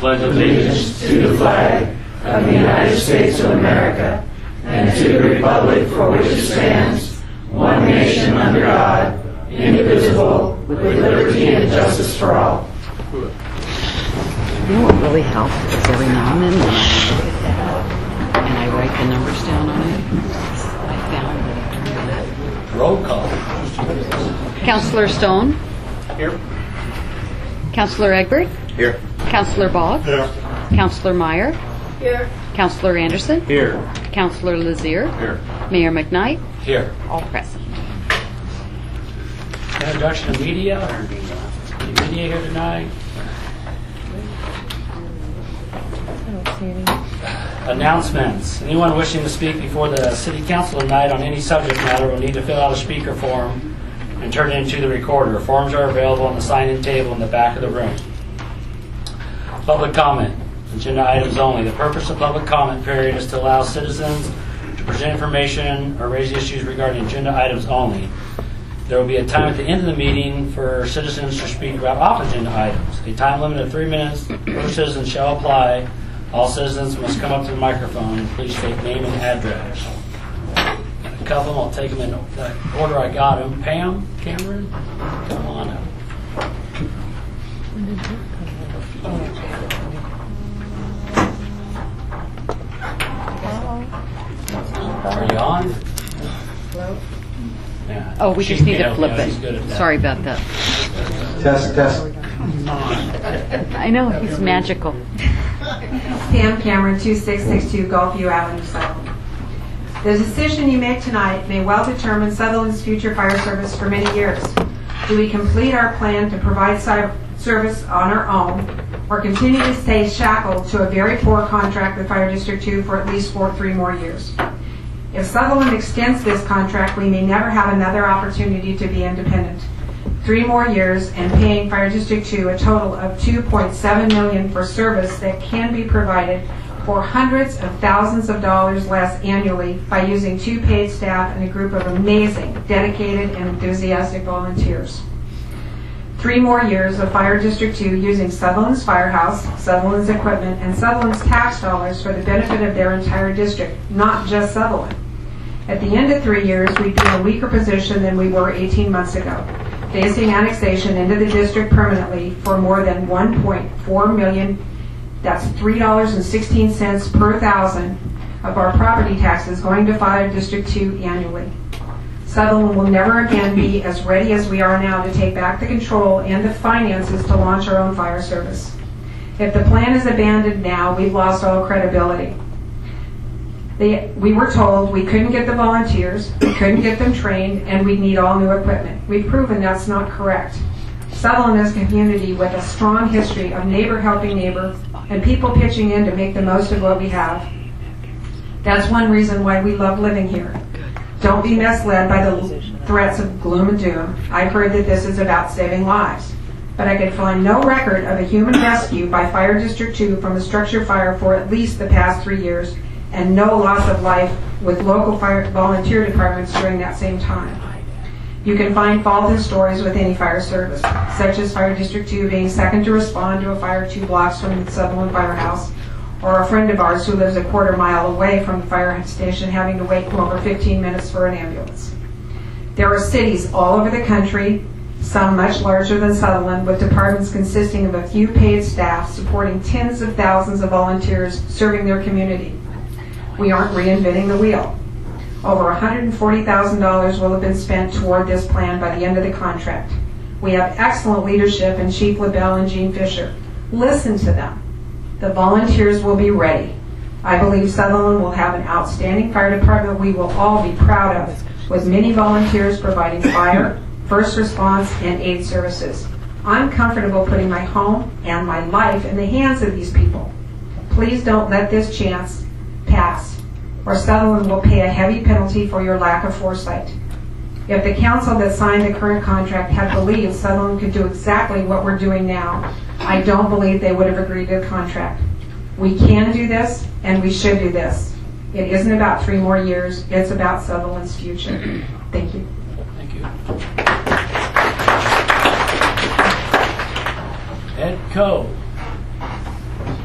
pledge allegiance to the flag of the United States of America and to the republic for which it stands, one nation under God, indivisible, with liberty and justice for all. You know what really helps is every now and then when I look at that and I write the numbers down on it, I found that. Roll call. Councillor Stone. Here. Councillor Egbert. Here. Councillor Boggs. Here. Councillor Meyer. Here. Councillor Anderson. Here. Councillor Lazier. Here. Mayor McKnight. Here. All present. Introduction of media. Any media here tonight? Announcements. Anyone wishing to speak before the City Council tonight on any subject matter will need to fill out a speaker form and turn it into the recorder. Forms are available on the sign-in table in the back of the room. Public comment. Agenda items only. The purpose of public comment period is to allow citizens to present information or raise issues regarding agenda items only. There will be a time at the end of the meeting for citizens to speak about off-agenda items. A time limit of 3 minutes per citizen shall apply. All citizens must come up to the microphone and please state name and address. Got a couple. I'll take them in the order I got them. Pam, Cameron, come on up. Are you on? Yeah. Oh, we just need to flip She's good at it. that. Sorry about that. Test. I know, he's magical. Sam Cameron, 2662 Gulfview Avenue, Sutherland. The decision you make tonight may well determine Sutherland's future fire service for many years. Do we complete our plan to provide service on our own, or continue to stay shackled to a very poor contract with Fire District 2 for at least 3 more years? If Sutherland extends this contract, we may never have another opportunity to be independent. 3 more years and paying Fire District 2 a total of $2.7 million for service that can be provided for hundreds of thousands of dollars less annually by using 2 paid staff and a group of amazing, dedicated, and enthusiastic volunteers. 3 more years of Fire District 2 using Sutherland's firehouse, Sutherland's equipment, and Sutherland's tax dollars for the benefit of their entire district, not just Sutherland. At the end of 3 years, we'd be in a weaker position than we were 18 months ago, facing annexation into the district permanently for more than $1.4 million. That's $3.16 per thousand of our property taxes going to Fire District 2 annually. Sutherland will never again be as ready as we are now to take back the control and the finances to launch our own fire service. If the plan is abandoned now, we've lost all credibility. We were told we couldn't get the volunteers, we couldn't get them trained, and we'd need all new equipment. We've proven that's not correct. Sutherland is a community with a strong history of neighbor helping neighbor and people pitching in to make the most of what we have. That's one reason why we love living here. Don't be misled by the threats of gloom and doom. I've heard that this is about saving lives, but I could find no record of a human rescue by Fire District 2 from a structure fire for at least the past 3 years, and no loss of life with local fire volunteer departments during that same time. You can find fault in stories with any fire service, such as Fire District 2 being second to respond to a fire 2 blocks from the Sutherland Firehouse, or a friend of ours who lives a quarter mile away from the fire station having to wait over 15 minutes for an ambulance. There are cities all over the country, some much larger than Sutherland, with departments consisting of a few paid staff supporting tens of thousands of volunteers serving their community. We aren't reinventing the wheel. Over $140,000 will have been spent toward this plan by the end of the contract. We have excellent leadership in Chief LaBelle and Gene Fisher. Listen to them. The volunteers will be ready. I believe Sutherland will have an outstanding fire department we will all be proud of, with many volunteers providing fire, first response, and aid services. I'm comfortable putting my home and my life in the hands of these people. Please don't let this chance pass, or Sutherland will pay a heavy penalty for your lack of foresight. If the council that signed the current contract had believed Sutherland could do exactly what we're doing now, I don't believe they would have agreed to the contract. We can do this, and we should do this. It isn't about 3 more years. It's about Sutherland's future. Thank you. Thank you. Ed Coe.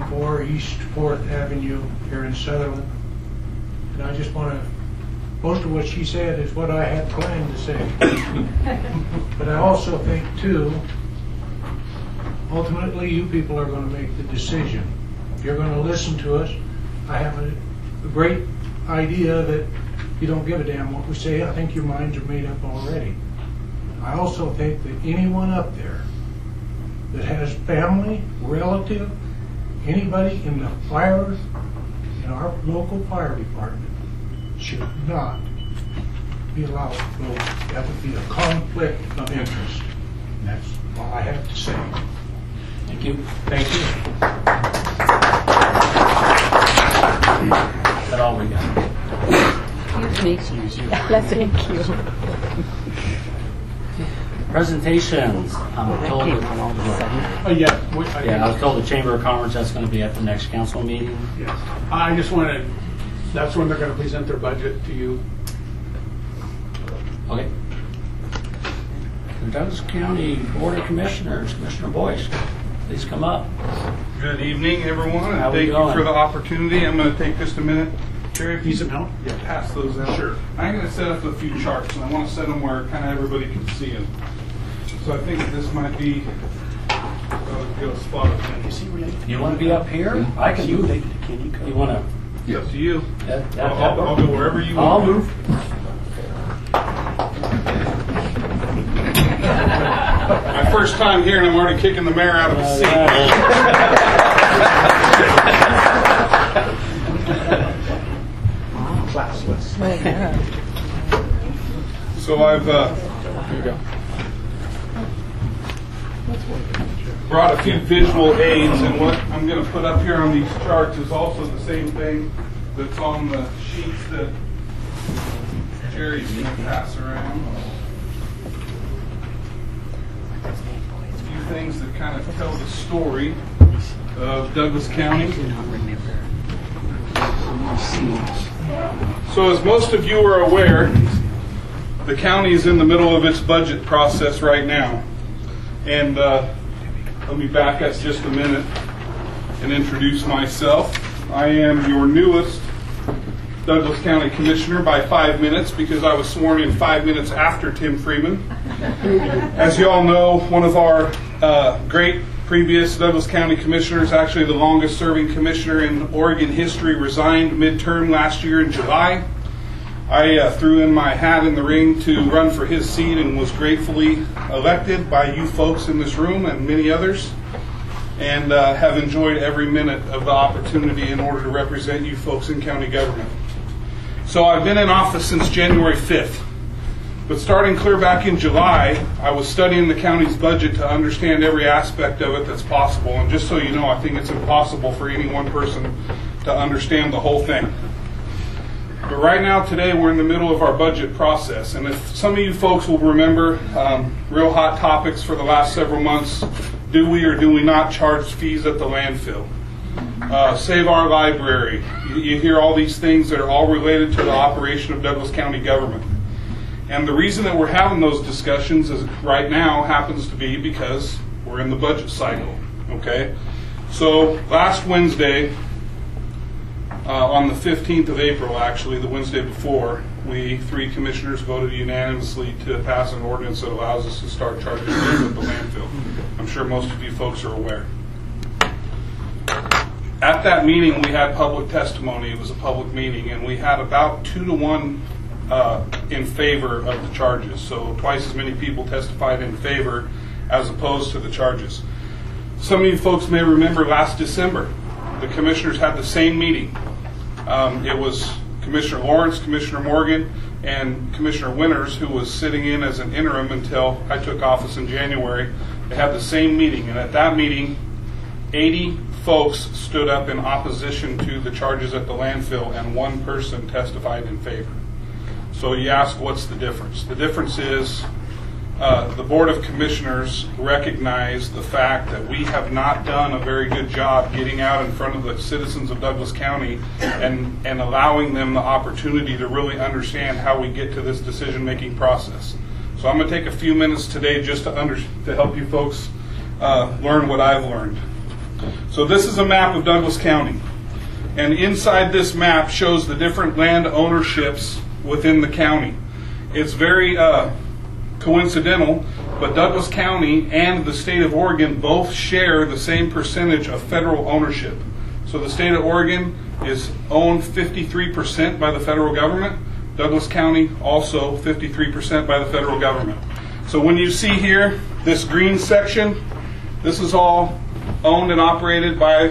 154 East 4th Avenue here in Sutherland. And I just want to, most of what she said is what I had planned to say. But I also think, too, ultimately you people are going to make the decision. If you're going to listen to us, I have a great idea that you don't give a damn what we say. I think your minds are made up already. I also think that anyone up there that has family, relative, anybody in the fire, in our local fire department, should not be allowed to vote. That would be a conflict of interest. And that's all I have to say. Thank you. Thank you. Is that all we got? Excuse me. Thank you. Presentations. I'm That told came on all of a sudden. I was told the Chamber of Commerce that's going to be at the next council meeting. Yes. I just want to, that's when they're going to present their budget to you. Okay. The Douglas County Board of Commissioners, Commissioner Boyce, please come up. Good evening, everyone, and How we thank you going? for the opportunity. I'm going to take just a minute. Jerry, if you These out? yeah, pass those out. Sure. I'm going to set up a few charts, and I want to set them where kind of everybody can see them. So I think this might be a good spot. You want to be up here? I can move. You want to? It's up to you. That I'll go wherever you I'll want. move. My first time here, and I'm already kicking the mayor out of his seat. So I've brought a few visual aids, and what I'm going to put up here on these charts is also the same thing that's on the sheets that Jerry's going to pass around. A few things that kind of tell the story of Douglas County. So as most of you are aware, the county is in the middle of its budget process right now. And let me back up just a minute and introduce myself. I am your newest Douglas County Commissioner by 5 minutes because I was sworn in 5 minutes after Tim Freeman. As you all know, one of our great previous Douglas County Commissioners, actually the longest serving commissioner in Oregon history, resigned midterm last year in July. I threw in my hat in the ring to run for his seat and was gratefully elected by you folks in this room and many others, and have enjoyed every minute of the opportunity in order to represent you folks in county government. So I've been in office since January 5th, but starting clear back in July, I was studying the county's budget to understand every aspect of it that's possible. And just so you know, I think it's impossible for any one person to understand the whole thing. But right now, today, we're in the middle of our budget process. And if some of you folks will remember, real hot topics for the last several months, do we or do we not charge fees at the landfill? Save our library. You hear all these things that are all related to the operation of Douglas County government. And the reason that we're having those discussions is right now happens to be because we're in the budget cycle. Okay? So last Wednesday, on the 15th of April, actually, the Wednesday before, we three commissioners voted unanimously to pass an ordinance that allows us to start charging fees at the landfill. I'm sure most of you folks are aware. At that meeting, we had public testimony. It was a public meeting, and we had about 2 to 1 in favor of the charges. So twice as many people testified in favor as opposed to the charges. Some of you folks may remember last December, the commissioners had the same meeting. It was Commissioner Lawrence, Commissioner Morgan, and Commissioner Winters, who was sitting in as an interim until I took office in January. They had the same meeting, and at that meeting, 80 folks stood up in opposition to the charges at the landfill, and 1 person testified in favor. So you ask, what's the difference? The difference is the Board of Commissioners recognize the fact that we have not done a very good job getting out in front of the citizens of Douglas County and allowing them the opportunity to really understand how we get to this decision-making process. So I'm going to take a few minutes today just to help you folks learn what I've learned. So this is a map of Douglas County. And inside this map shows the different land ownerships within the county. It's very coincidental, but Douglas County and the state of Oregon both share the same percentage of federal ownership. So the state of Oregon is owned 53% by the federal government. Douglas County also 53% by the federal government. So when you see here this green section, this is all owned and operated by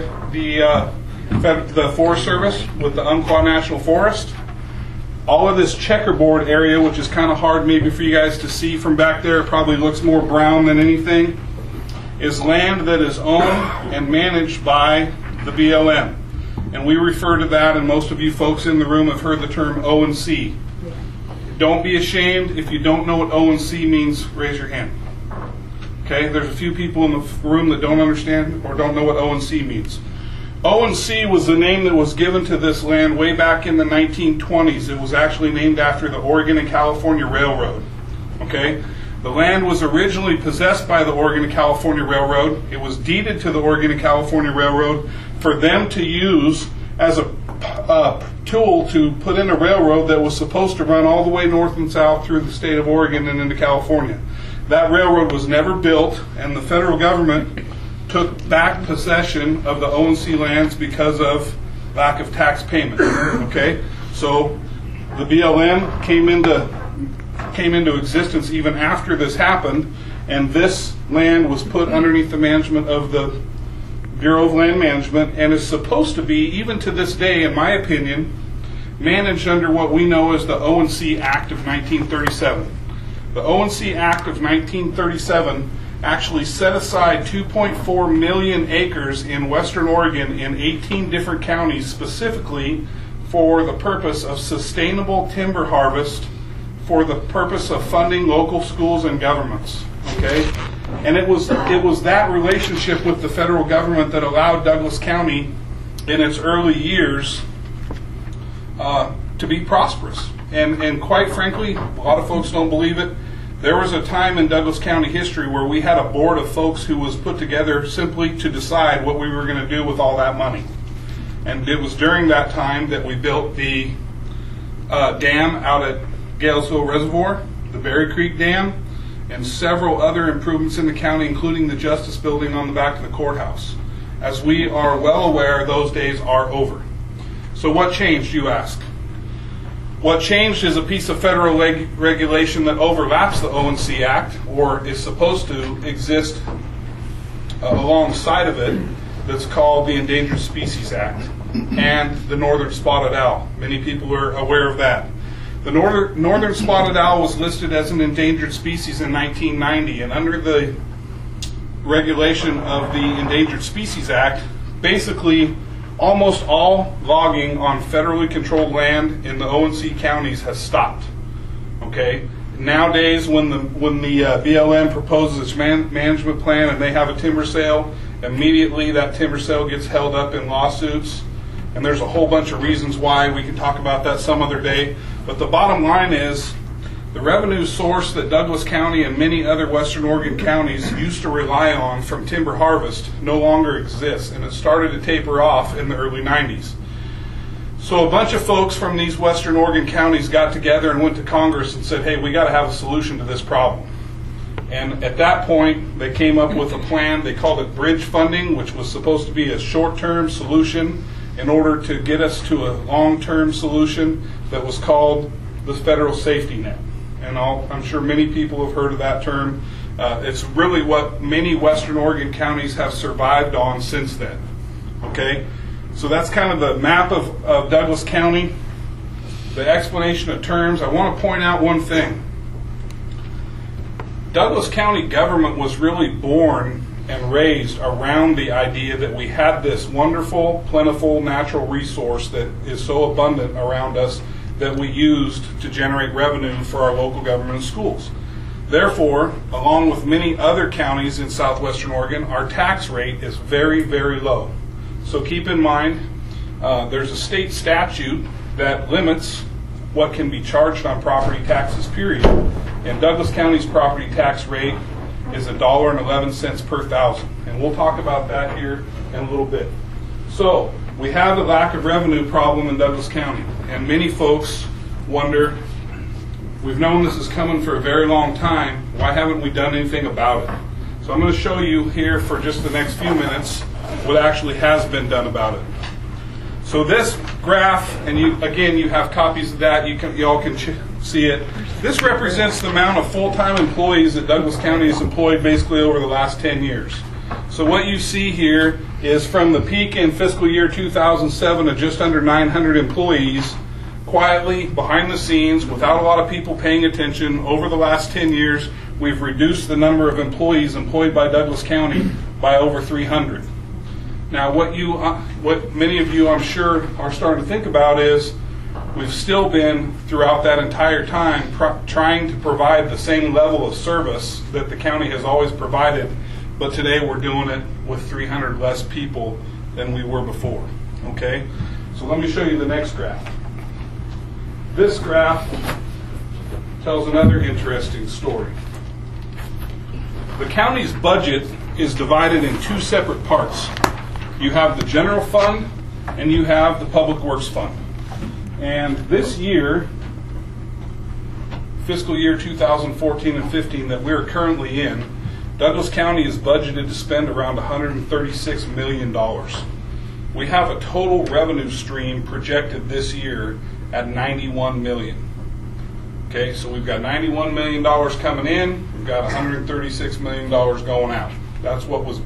the Forest Service with the Umpqua National Forest. All of this checkerboard area, which is kind of hard maybe for you guys to see from back there, it probably looks more brown than anything, is land that is owned and managed by the BLM. And we refer to that, and most of you folks in the room have heard the term O&C. Don't be ashamed. If you don't know what O&C means, raise your hand. Okay, there's a few people in the room that don't understand or don't know what O&C means. O&C was the name that was given to this land way back in the 1920s. It was actually named after the Oregon and California Railroad. Okay? The land was originally possessed by the Oregon and California Railroad. It was deeded to the Oregon and California Railroad for them to use as a tool to put in a railroad that was supposed to run all the way north and south through the state of Oregon and into California. That railroad was never built, and the federal government took back possession of the O&C lands because of lack of tax payment. Okay, so the BLM came into existence even after this happened, and this land was put underneath the management of the Bureau of Land Management, and is supposed to be, even to this day, in my opinion, managed under what we know as the O&C Act of 1937. The O&C Act of 1937 actually set aside 2.4 million acres in western Oregon in 18 different counties specifically for the purpose of sustainable timber harvest for the purpose of funding local schools and governments. Okay? And it was that relationship with the federal government that allowed Douglas County in its early years to be prosperous. And quite frankly, a lot of folks don't believe it. There was a time in Douglas County history where we had a board of folks who was put together simply to decide what we were going to do with all that money. And it was during that time that we built the dam out at Galesville Reservoir, the Berry Creek Dam, and several other improvements in the county, including the Justice Building on the back of the courthouse. As we are well aware, those days are over. So what changed, you ask? What changed is a piece of federal regulation that overlaps the O&C Act, or is supposed to exist alongside of it, that's called the Endangered Species Act, and the Northern Spotted Owl. Many people are aware of that. The Northern Spotted Owl was listed as an endangered species in 1990, and under the regulation of the Endangered Species Act, basically almost all logging on federally controlled land in the O&C counties has stopped. Okay? Nowadays, when the BLM proposes its management plan and they have a timber sale, immediately that timber sale gets held up in lawsuits. And there's a whole bunch of reasons why. We can talk about that some other day. But the bottom line is, the revenue source that Douglas County and many other Western Oregon counties used to rely on from timber harvest no longer exists, and it started to taper off in the early 90s. So a bunch of folks from these Western Oregon counties got together and went to Congress and said, hey, we got to have a solution to this problem. And at that point, they came up with a plan. They called it bridge funding, which was supposed to be a short-term solution in order to get us to a long-term solution that was called the federal safety net. And I'm sure many people have heard of that term. It's really what many Western Oregon counties have survived on since then. Okay? So that's kind of the map of Douglas County. The explanation of terms. I want to point out one thing. Douglas County government was really born and raised around the idea that we had this wonderful, plentiful natural resource that is so abundant around us that we used to generate revenue for our local government and schools. Therefore, along with many other counties in southwestern Oregon, our tax rate is very, very low. So keep in mind, there's a state statute that limits what can be charged on property taxes, period. And Douglas County's property tax rate is $1.11 per thousand. And we'll talk about that here in a little bit. So we have a lack of revenue problem in Douglas County, and many folks wonder, we've known this is coming for a very long time, why haven't we done anything about it? So I'm going to show you here for just the next few minutes what actually has been done about it. So this graph, and you have copies of that, you all can see it. This represents the amount of full-time employees that Douglas County has employed basically over the last 10 years. So what you see here is from the peak in fiscal year 2007 of just under 900 employees, quietly, behind the scenes, without a lot of people paying attention, over the last 10 years, we've reduced the number of employees employed by Douglas County by over 300. Now, what many of you, I'm sure, are starting to think about is we've still been, throughout that entire time, trying to provide the same level of service that the county has always provided, but today we're doing it with 300 less people than we were before. Okay? So let me show you the next graph. This graph tells another interesting story. The county's budget is divided in two separate parts. You have the general fund and you have the public works fund. And this year, fiscal year 2014 and 15 that we're currently in, Douglas County is budgeted to spend around $136 million. We have a total revenue stream projected this year at $91 million. Okay, so we've got $91 million coming in, we've got $136 million going out. That's what was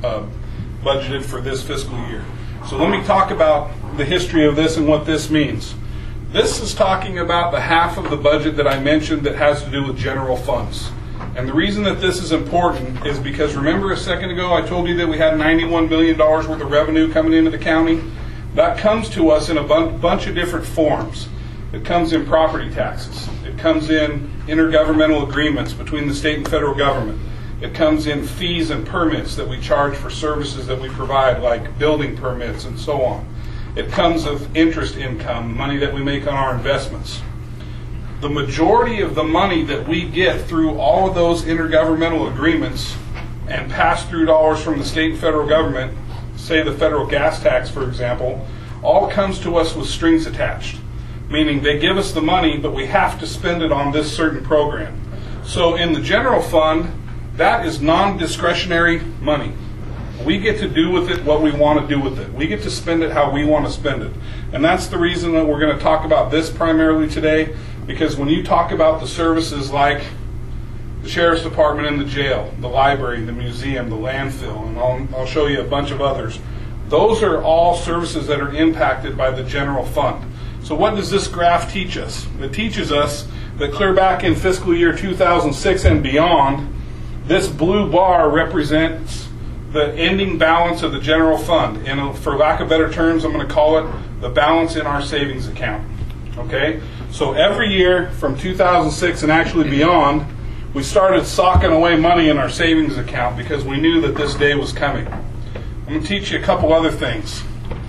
budgeted for this fiscal year. So let me talk about the history of this and what this means. This is talking about the half of the budget that I mentioned that has to do with general funds. And the reason that this is important is because remember a second ago I told you that we had $91 million worth of revenue coming into the county? That comes to us in a bunch of different forms. It comes in property taxes. It comes in intergovernmental agreements between the state and federal government. It comes in fees and permits that we charge for services that we provide, like building permits and so on. It comes with interest income, money that we make on our investments. The majority of the money that we get through all of those intergovernmental agreements and pass-through dollars from the state and federal government, say the federal gas tax, for example, all comes to us with strings attached, meaning they give us the money, but we have to spend it on this certain program. So in the general fund, that is non-discretionary money. We get to do with it what we want to do with it. We get to spend it how we want to spend it. And that's the reason that we're going to talk about this primarily today, because when you talk about the services like the Sheriff's Department and the jail, the library, the museum, the landfill, and I'll show you a bunch of others, those are all services that are impacted by the general fund. So what does this graph teach us? It teaches us that clear back in fiscal year 2006 and beyond, this blue bar represents the ending balance of the general fund. And for lack of better terms, I'm going to call it the balance in our savings account. Okay? So every year from 2006 and actually beyond, we started socking away money in our savings account because we knew that this day was coming. I'm going to teach you a couple other things.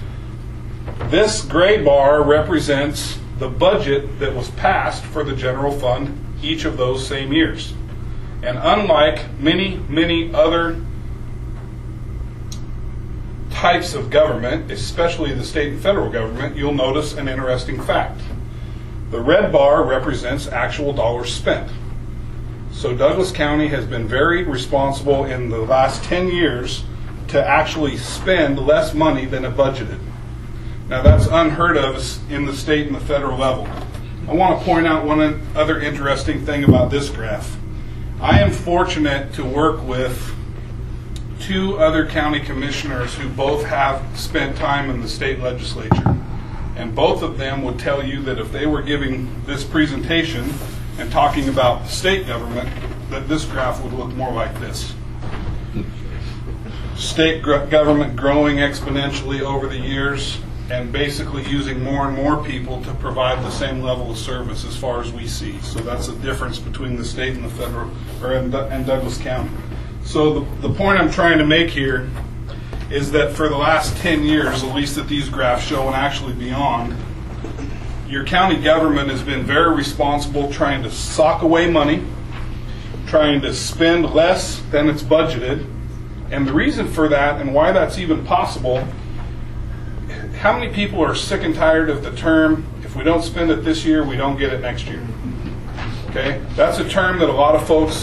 This gray bar represents the budget that was passed for the general fund each of those same years. And unlike many other types of government, especially the state and federal government, you'll notice an interesting fact. The red bar represents actual dollars spent. So Douglas County has been very responsible in the last 10 years to actually spend less money than it budgeted. Now that's unheard of in the state and the federal level. I want to point out one other interesting thing about this graph. I am fortunate to work with two other county commissioners who both have spent time in the state legislature. And both of them would tell you that if they were giving this presentation and talking about the state government, that this graph would look more like this. State government growing exponentially over the years and basically using more and more people to provide the same level of service as far as we see. So that's the difference between the state and the federal, and Douglas County. So the point I'm trying to make here is that for the last 10 years, at least that these graphs show and actually beyond, your county government has been very responsible trying to sock away money, trying to spend less than it's budgeted, And the reason for that and why that's even possible, how many people are sick and tired of the term, if we don't spend it this year, we don't get it next year? Okay? That's a term that a lot of folks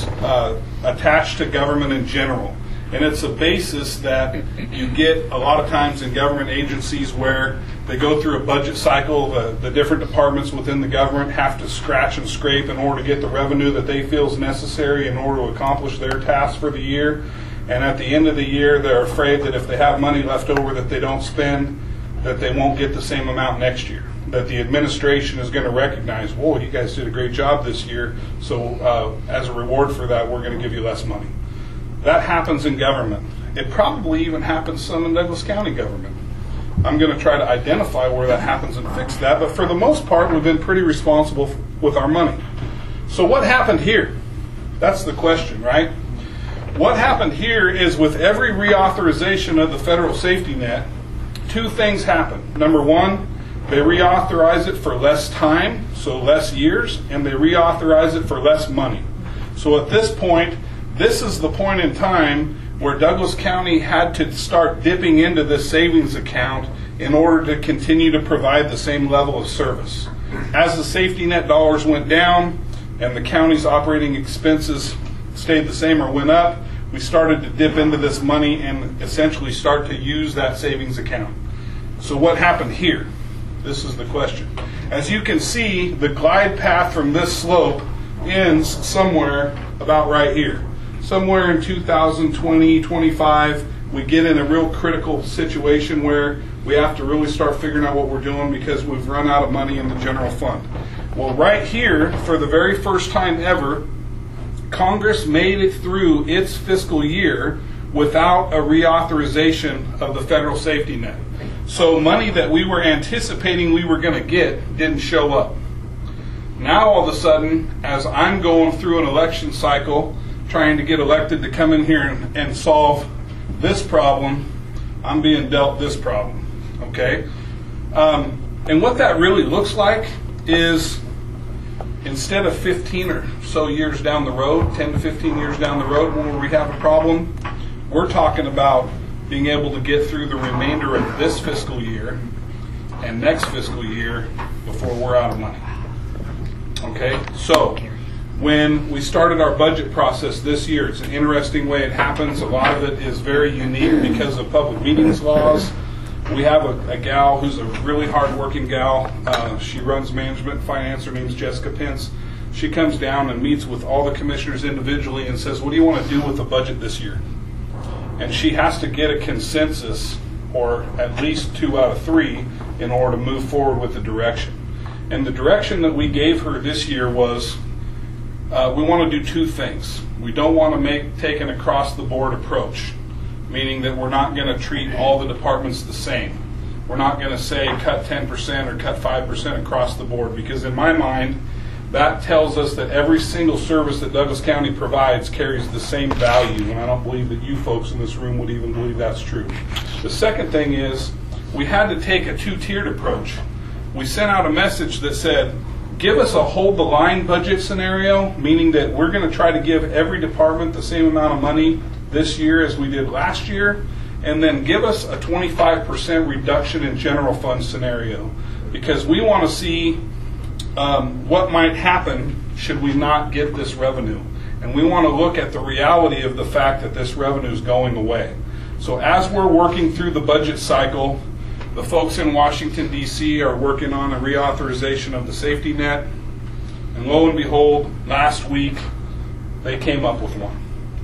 attach to government in general. And it's a basis that you get a lot of times in government agencies where they go through a budget cycle. The different departments within the government have to scratch and scrape in order to get the revenue that they feel is necessary in order to accomplish their tasks for the year. And at the end of the year, they're afraid that if they have money left over that they don't spend, that they won't get the same amount next year. That the administration is going to recognize, whoa, you guys did a great job this year, so as a reward for that, we're going to give you less money. That happens in government. It probably even happens some in Douglas County government. I'm going to try to identify where that happens and fix that, but for the most part, we've been pretty responsible with our money. So what happened here? That's the question, right? What happened here is with every reauthorization of the federal safety net, two things happen. Number one, they reauthorize it for less time, so less years, and they reauthorize it for less money. So at this point, this is the point in time where Douglas County had to start dipping into this savings account in order to continue to provide the same level of service. As the safety net dollars went down and the county's operating expenses stayed the same or went up, we started to dip into this money and essentially start to use that savings account. So what happened here? This is the question. As you can see, the glide path from this slope ends somewhere about right here. Somewhere in 2020, 25, we get in a real critical situation where we have to really start figuring out what we're doing because we've run out of money in the general fund. Well, right here, for the very first time ever, Congress made it through its fiscal year without a reauthorization of the federal safety net. So money that we were anticipating we were going to get didn't show up. Now all of a sudden, as I'm going through an election cycle, trying to get elected to come in here and solve this problem, I'm being dealt this problem, okay? And what that really looks like is instead of 15 or so years down the road, 10 to 15 years down the road when we have a problem, we're talking about being able to get through the remainder of this fiscal year and next fiscal year before we're out of money. Okay, so when we started our budget process this year, it's an interesting way it happens. A lot of it is very unique because of public meetings laws. We have a gal who's a really hard-working gal. She runs management and finance. Her name's Jessica Pence. She comes down and meets with all the commissioners individually and says, what do you want to do with the budget this year? And she has to get a consensus, or at least 2 out of 3, in order to move forward with the direction. And the direction that we gave her this year was we want to do 2 things. We don't want to take an across-the-board approach, meaning that we're not going to treat all the departments the same. We're not going to say cut 10% or cut 5% across the board, because in my mind, that tells us that every single service that Douglas County provides carries the same value, and I don't believe that you folks in this room would even believe that's true. The second thing is we had to take a 2-tiered approach. We sent out a message that said, give us a hold the line budget scenario, meaning that we're going to try to give every department the same amount of money this year as we did last year, and then give us a 25% reduction in general fund scenario, because we want to see what might happen should we not get this revenue. And we want to look at the reality of the fact that this revenue is going away. So as we're working through the budget cycle, the folks in Washington, D.C. are working on a reauthorization of the safety net. And lo and behold, last week, they came up with one.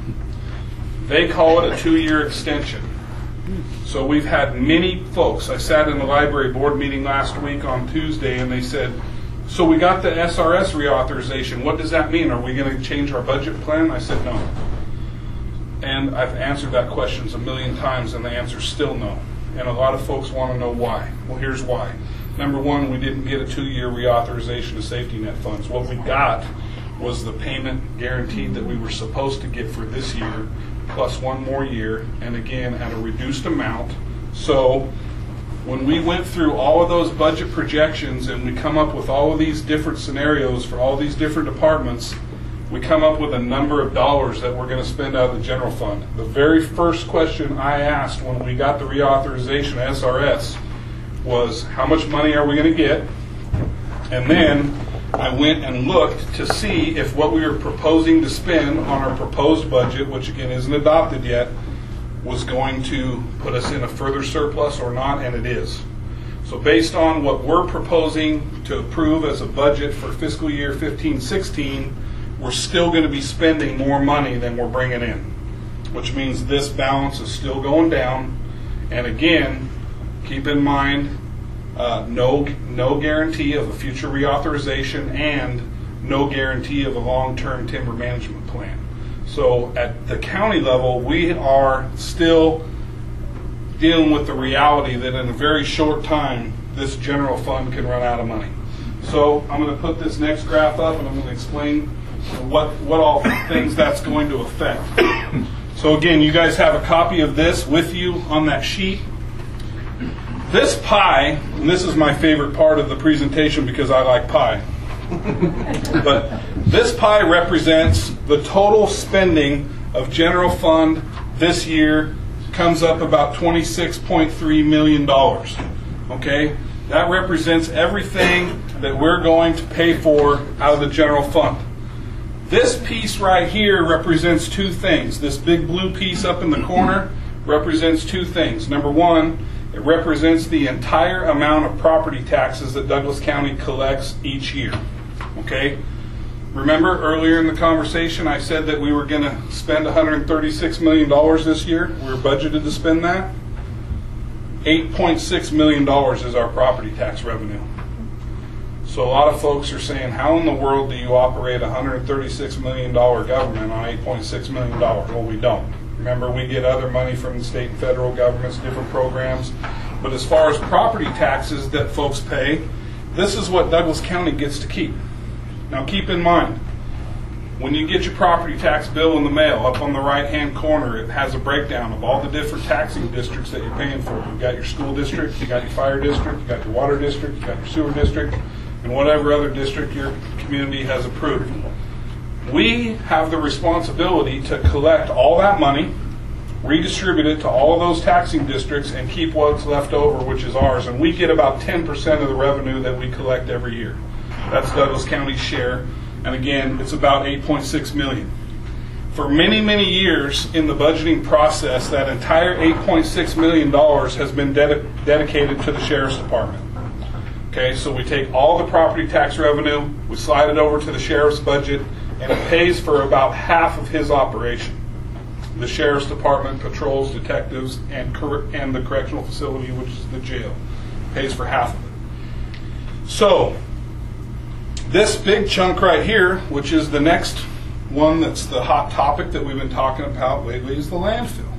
They call it a 2-year extension. So we've had many folks. I sat in the library board meeting last week on Tuesday, and they said, so we got the SRS reauthorization. What does that mean? Are we going to change our budget plan? I said no. And I've answered that question a million times, and the answer's still no. And a lot of folks want to know why. Well, here's why. Number one, we didn't get a 2-year reauthorization of safety net funds. What we got was the payment guaranteed that we were supposed to get for this year, plus 1 more year, and again at a reduced amount. So when we went through all of those budget projections and we come up with all of these different scenarios for all these different departments, we come up with a number of dollars that we're going to spend out of the general fund. The very first question I asked when we got the reauthorization of SRS was, how much money are we going to get? And then I went and looked to see if what we were proposing to spend on our proposed budget, which again isn't adopted yet, was going to put us in a further surplus or not, and it is. So based on what we're proposing to approve as a budget for fiscal year 15-16, we're still going to be spending more money than we're bringing in, which means this balance is still going down. And again, keep in mind, no guarantee of a future reauthorization and no guarantee of a long-term timber management plan. So at the county level, we are still dealing with the reality that in a very short time, this general fund can run out of money. So I'm going to put this next graph up and I'm going to explain what all things that's going to affect. So again, you guys have a copy of this with you on that sheet. This pie, and this is my favorite part of the presentation because I like pie, but this pie represents the total spending of general fund this year, comes up about $26.3 million. Okay? That represents everything that we're going to pay for out of the general fund. This piece right here represents two things. This big blue piece up in the corner represents two things. Number one, it represents the entire amount of property taxes that Douglas County collects each year. Okay? Remember earlier in the conversation I said that we were going to spend $136 million this year? We were budgeted to spend that. $8.6 million is our property tax revenue. So a lot of folks are saying, how in the world do you operate a $136 million government on $8.6 million? Well, we don't. Remember, we get other money from the state and federal governments, different programs. But as far as property taxes that folks pay, this is what Douglas County gets to keep. Now keep in mind, when you get your property tax bill in the mail, up on the right-hand corner, it has a breakdown of all the different taxing districts that you're paying for. You've got your school district, you got your fire district, you got your water district, you got your sewer district, and whatever other district your community has approved. We have the responsibility to collect all that money, redistribute it to all of those taxing districts, and keep what's left over, which is ours. And we get about 10% of the revenue that we collect every year. That's Douglas County's share. And again, it's about $8.6 million. For many, many years in the budgeting process, that entire $8.6 million has been dedicated to the Sheriff's Department. Okay, so we take all the property tax revenue, we slide it over to the Sheriff's budget, and it pays for about half of his operation. The Sheriff's Department, patrols, detectives, and the correctional facility, which is the jail, pays for half of it. So this big chunk right here, which is the next one that's the hot topic that we've been talking about lately, is the landfill.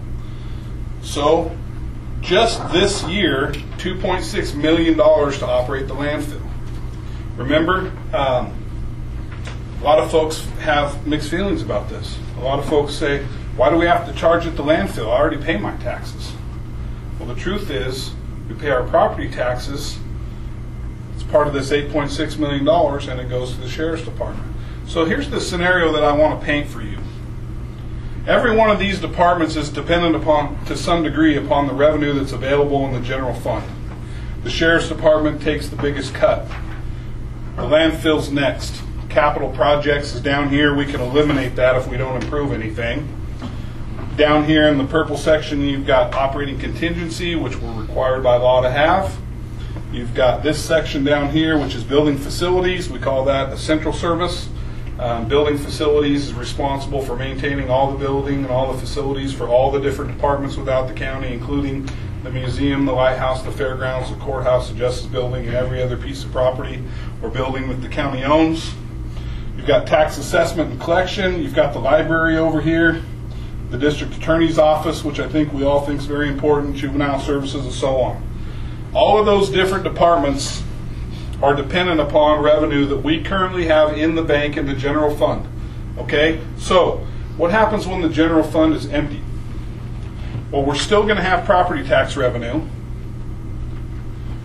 So just this year, $2.6 million to operate the landfill. Remember, a lot of folks have mixed feelings about this. A lot of folks say, why do we have to charge at the landfill? I already pay my taxes. Well, the truth is, we pay our property taxes. It's part of this $8.6 million, and it goes to the Sheriff's Department. So here's the scenario that I want to paint for you. Every one of these departments is dependent upon, to some degree, upon the revenue that's available in the general fund. The Sheriff's Department takes the biggest cut. The landfill's next. Capital projects is down here. We can eliminate that if we don't improve anything. Down here in the purple section, you've got operating contingency, which we're required by law to have. You've got this section down here, which is building facilities. We call that a central service. Building facilities is responsible for maintaining all the building and all the facilities for all the different departments without the county, including the museum, the lighthouse, the fairgrounds, the courthouse, the justice building, and every other piece of property or building that the county owns. You've got tax assessment and collection. You've got the library over here, the district attorney's office, which I think we all think is very important, juvenile services, and so on. All of those different departments are dependent upon revenue that we currently have in the bank in the general fund. Okay? So, what happens when the general fund is empty? Well, we're still going to have property tax revenue.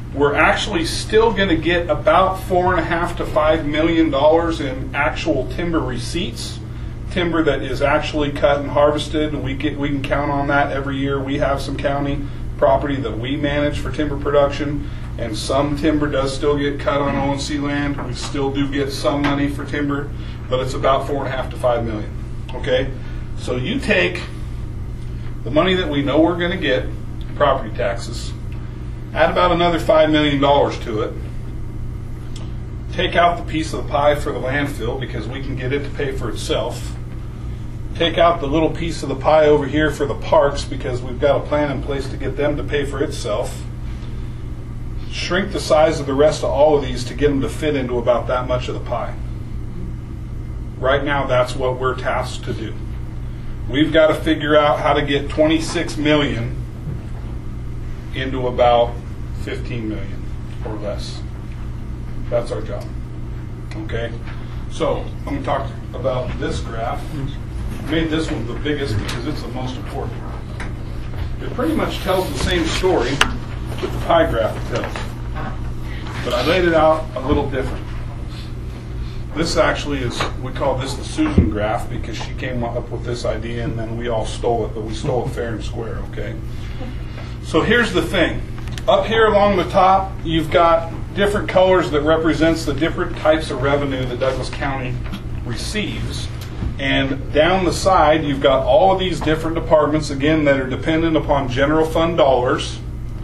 we're actually still going to get about $4.5 to $5 million in actual timber receipts, timber that is actually cut and harvested, and we can count on that every year. We have some county property that we manage for timber production, and some timber does still get cut on ONC land. We still do get some money for timber, but it's about $4.5 to $5 million. Okay, so you take the money that we know we're going to get, property taxes, add about another $5 million to it, take out the piece of the pie for the landfill because we can get it to pay for itself, take out the little piece of the pie over here for the parks because we've got a plan in place to get them to pay for itself, shrink the size of the rest of all of these to get them to fit into about that much of the pie. Right now, that's what we're tasked to do. We've got to figure out how to get 26 million into about 15 million or less. That's our job. Okay? So, I'm going to talk about this graph. I made this one the biggest because it's the most important. It pretty much tells the same story that the pie graph tells. But I laid it out a little different. This actually is, we call this the Susan graph because she came up with this idea and then we all stole it, but we stole it fair and square, okay? So here's the thing. Up here along the top, you've got different colors that represents the different types of revenue that Douglas County receives. And down the side, you've got all of these different departments, again, that are dependent upon general fund dollars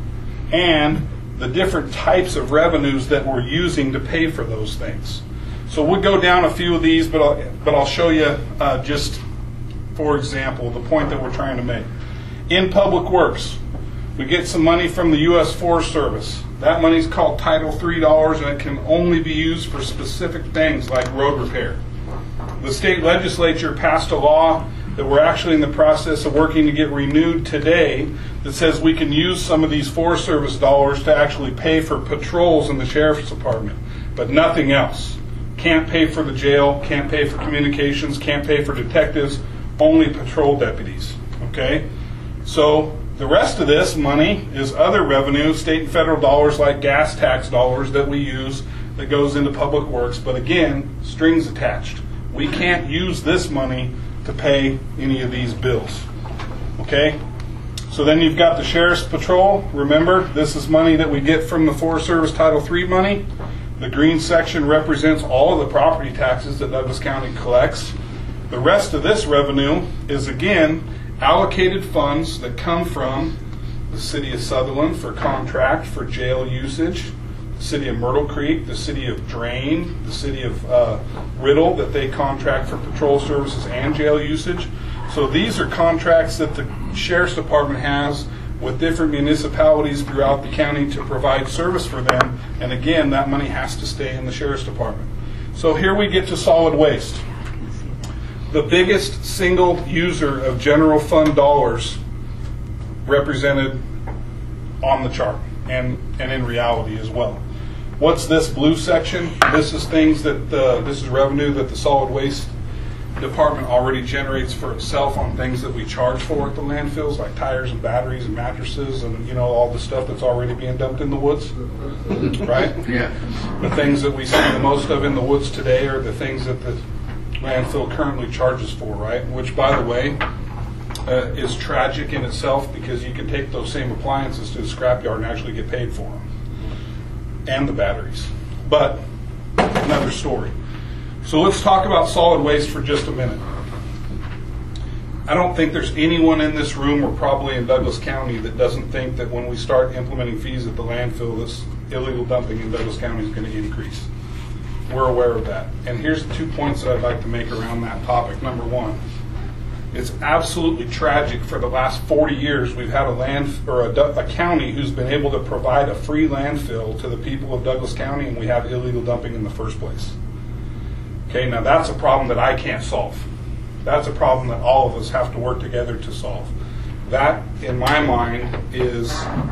and the different types of revenues that we're using to pay for those things. So we'll go down a few of these, but I'll show you just, for example, the point that we're trying to make. In Public Works, we get some money from the U.S. Forest Service. That money's called Title III dollars, and it can only be used for specific things like road repair. The state legislature passed a law that we're actually in the process of working to get renewed today that says we can use some of these Forest Service dollars to actually pay for patrols in the Sheriff's Department, but nothing else. Can't pay for the jail, can't pay for communications, can't pay for detectives, only patrol deputies. Okay? So the rest of this money is other revenue, state and federal dollars like gas tax dollars that we use that goes into Public Works, but again, strings attached. We can't use this money to pay any of these bills. Okay? So then you've got the Sheriff's Patrol. Remember, this is money that we get from the Forest Service Title III money. The green section represents all of the property taxes that Douglas County collects. The rest of this revenue is, again, allocated funds that come from the City of Sutherland for contract for jail usage, the City of Myrtle Creek, the City of Drain, the City of Riddle that they contract for patrol services and jail usage. So these are contracts that the Sheriff's Department has with different municipalities throughout the county to provide service for them. And again, that money has to stay in the Sheriff's Department. So here we get to solid waste. The biggest single user of general fund dollars represented on the chart and in reality as well. What's this blue section? This is things that this is revenue that the solid waste department already generates for itself on things that we charge for at the landfills, like tires and batteries and mattresses and, you know, all the stuff that's already being dumped in the woods, right? Yeah. The things that we see the most of in the woods today are the things that the landfill currently charges for, right? Which, by the way, is tragic in itself because you can take those same appliances to the scrapyard and actually get paid for them, and the batteries. But another story. So let's talk about solid waste for just a minute. I don't think there's anyone in this room or probably in Douglas County that doesn't think that when we start implementing fees at the landfill, this illegal dumping in Douglas County is going to increase. We're aware of that. And here's the 2 points that I'd like to make around that topic. Number one, it's absolutely tragic. For the last 40 years, we've had a county who's been able to provide a free landfill to the people of Douglas County, and we have illegal dumping in the first place. Okay, now that's a problem that I can't solve. That's a problem that all of us have to work together to solve. That, in my mind, is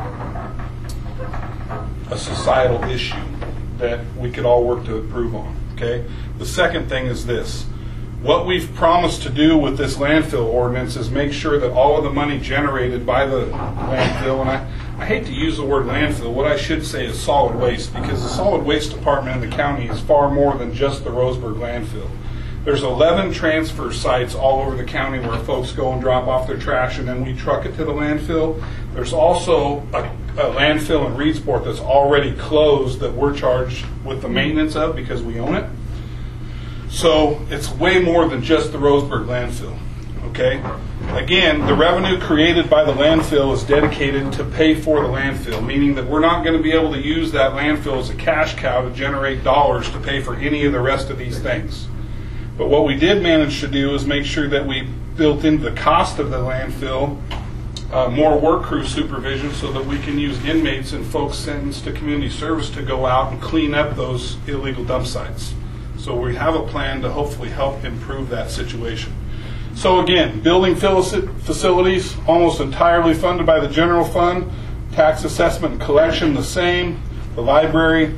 a societal issue that we could all work to improve on. Okay? The second thing is this. What we've promised to do with this landfill ordinance is make sure that all of the money generated by the landfill, and I hate to use the word landfill. What I should say is solid waste, because the solid waste department in the county is far more than just the Roseburg landfill. There's 11 transfer sites all over the county where folks go and drop off their trash and then we truck it to the landfill. There's also a landfill in Reedsport that's already closed that we're charged with the maintenance of because we own it. So it's way more than just the Roseburg landfill. Okay? Again, the revenue created by the landfill is dedicated to pay for the landfill, meaning that we're not going to be able to use that landfill as a cash cow to generate dollars to pay for any of the rest of these things. But what we did manage to do is make sure that we built into the cost of the landfill more work crew supervision so that we can use inmates and folks sentenced to community service to go out and clean up those illegal dump sites. So we have a plan to hopefully help improve that situation. So again, building facilities almost entirely funded by the general fund, tax assessment and collection the same, the library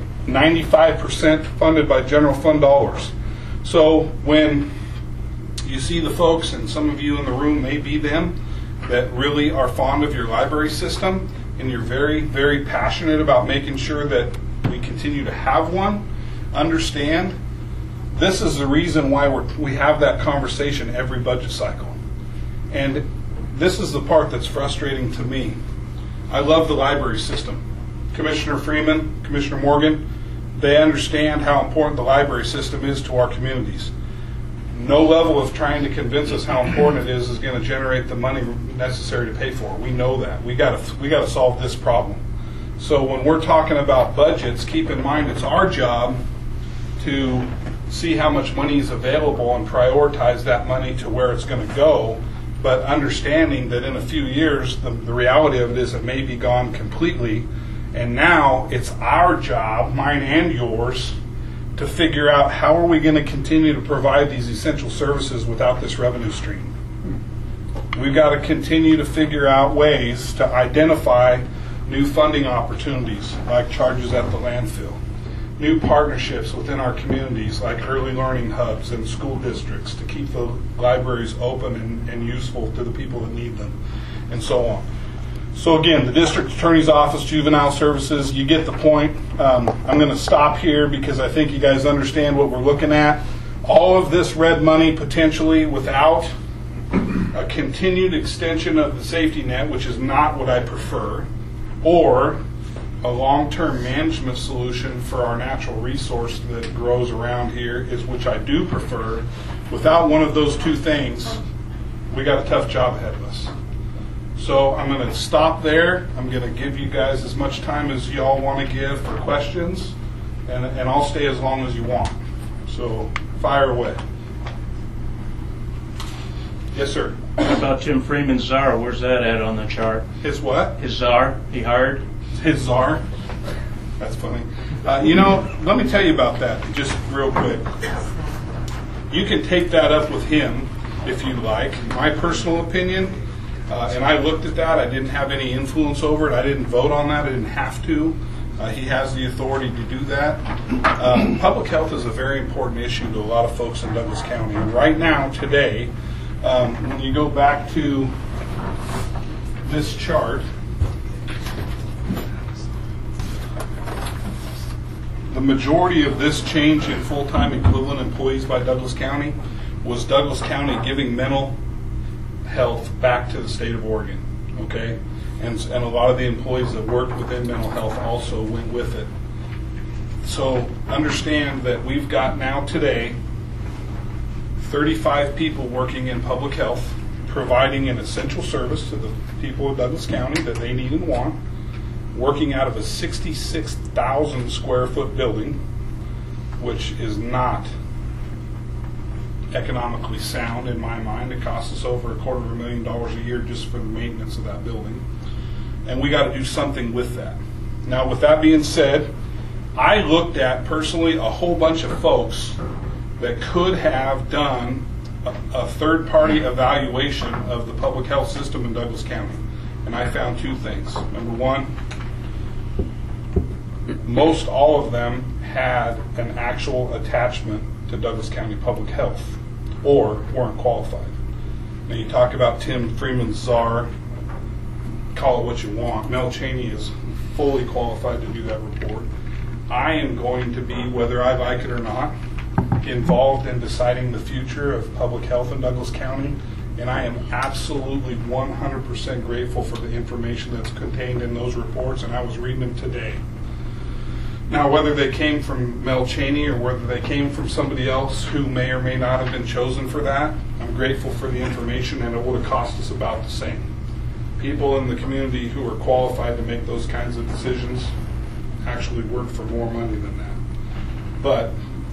95% funded by general fund dollars. So when you see the folks, and some of you in the room may be them, that really are fond of your library system, and you're very, very passionate about making sure that we continue to have one, understand this is the reason why we have that conversation every budget cycle. And this is the part that's frustrating to me. I love the library system. Commissioner Freeman, Commissioner Morgan, they understand how important the library system is to our communities. No level of trying to convince us how important it is going to generate the money necessary to pay for it. We know that. We got to solve this problem. So when we're talking about budgets, keep in mind it's our job to see how much money is available and prioritize that money to where it's going to go, but understanding that in a few years the reality of it is it may be gone completely, and now it's our job, mine and yours, to figure out how are we going to continue to provide these essential services without this revenue stream. We've got to continue to figure out ways to identify new funding opportunities like charges at the landfill, new partnerships within our communities like early learning hubs and school districts to keep the libraries open and useful to the people that need them, and so on. So again, the District Attorney's Office, Juvenile Services, you get the point. I'm going to stop here because I think you guys understand what we're looking at. All of this red money potentially without a continued extension of the safety net, which is not what I prefer, or a long-term management solution for our natural resource that grows around here, is which I do prefer. Without one of those two things, we got a tough job ahead of us. So I'm going to stop there. I'm going to give you guys as much time as y'all want to give for questions, and I'll stay as long as you want. So fire away. Yes, sir. What about Tim Freeman's czar? Where's that at on the chart? His what? His czar he hired? His czar? That's funny. Let me tell you about that just real quick. You can take that up with him if you like. My personal opinion, and I looked at that, I didn't have any influence over it. I didn't vote on that. I didn't have to. He has the authority to do that. Public health is a very important issue to a lot of folks in Douglas County. And right now, today, when you go back to this chart, the majority of this change in full-time equivalent employees by Douglas County was Douglas County giving mental health back to the state of Oregon, okay? And a lot of the employees that worked within mental health also went with it. So understand that we've got now today 35 people working in public health, providing an essential service to the people of Douglas County that they need and want, working out of a 66,000 square foot building, which is not economically sound in my mind. It costs us over $250,000 a year just for the maintenance of that building. And we got to do something with that. Now, with that being said, I looked at personally a whole bunch of folks that could have done a third-party evaluation of the public health system in Douglas County. And I found two things. Number one, most all of them had an actual attachment to Douglas County Public Health or weren't qualified. Now you talk about Tim Freeman's czar. call it what you want. Mel Cheney is fully qualified to do that report. I am going to be, whether I like it or not, involved in deciding the future of public health in Douglas County, and I am absolutely 100% grateful for the information that's contained in those reports, and I was reading them today. Now, whether they came from Mel Cheney or whether they came from somebody else who may or may not have been chosen for that, I'm grateful for the information, and it would have cost us about the same. People in the community who are qualified to make those kinds of decisions actually work for more money than that. But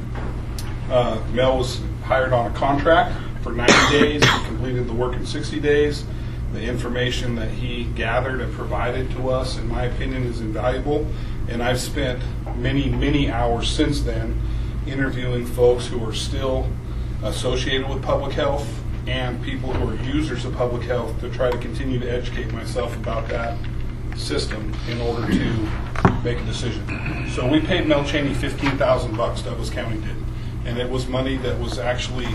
Mel was hired on a contract for 90 days. He completed the work in 60 days. The information that he gathered and provided to us, in my opinion, is invaluable. And I've spent many, many hours since then interviewing folks who are still associated with public health and people who are users of public health to try to continue to educate myself about that system in order to make a decision. So we paid Mel Cheney $15,000, Douglas County did. And it was money that was actually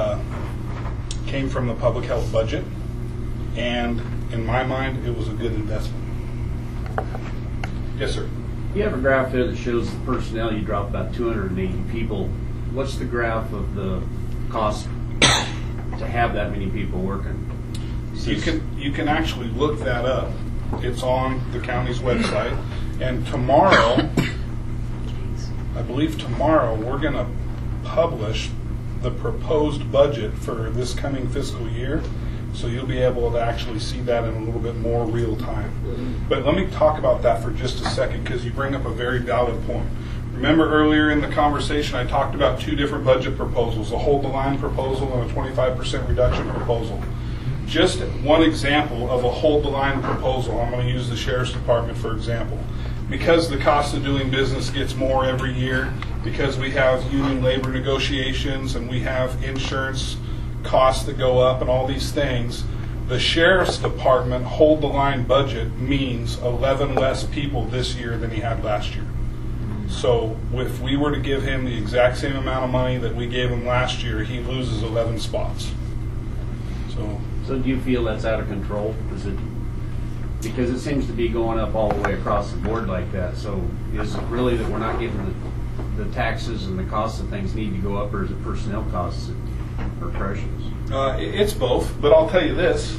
came from the public health budget. And in my mind, it was a good investment. Yes, sir. You have a graph there that shows the personnel. You dropped about 280 people. What's the graph of the cost to have that many people working? You can actually look that up. It's on the county's website. And tomorrow, I believe tomorrow, we're going to publish the proposed budget for this coming fiscal year. So you'll be able to actually see that in a little bit more real time. But let me talk about that for just a second, because you bring up a very valid point. Remember earlier in the conversation I talked about two different budget proposals, a hold the line proposal and a 25% reduction proposal. Just one example of a hold the line proposal, I'm going to use the Sheriff's Department for example. Because the cost of doing business gets more every year, because we have union labor negotiations and we have insurance costs that go up and all these things, the Sheriff's Department hold the line budget means 11 less people this year than he had last year. So if we were to give him the exact same amount of money that we gave him last year, he loses 11 spots. So do you feel that's out of control? Because it seems to be going up all the way across the board like that. So is it really that we're not getting the taxes and the costs of things need to go up, or is it personnel costs or pressures? It's both, but I'll tell you this.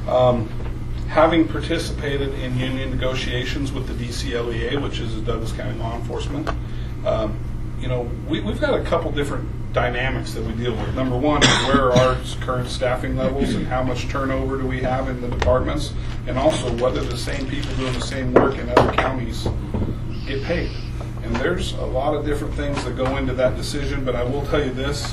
Having participated in union negotiations with the DCLEA, which is the Douglas County Law Enforcement, we've got a couple different dynamics that we deal with. Number one is where are our current staffing levels and how much turnover do we have in the departments, and also whether the same people doing the same work in other counties get paid. And there's a lot of different things that go into that decision, but I will tell you this.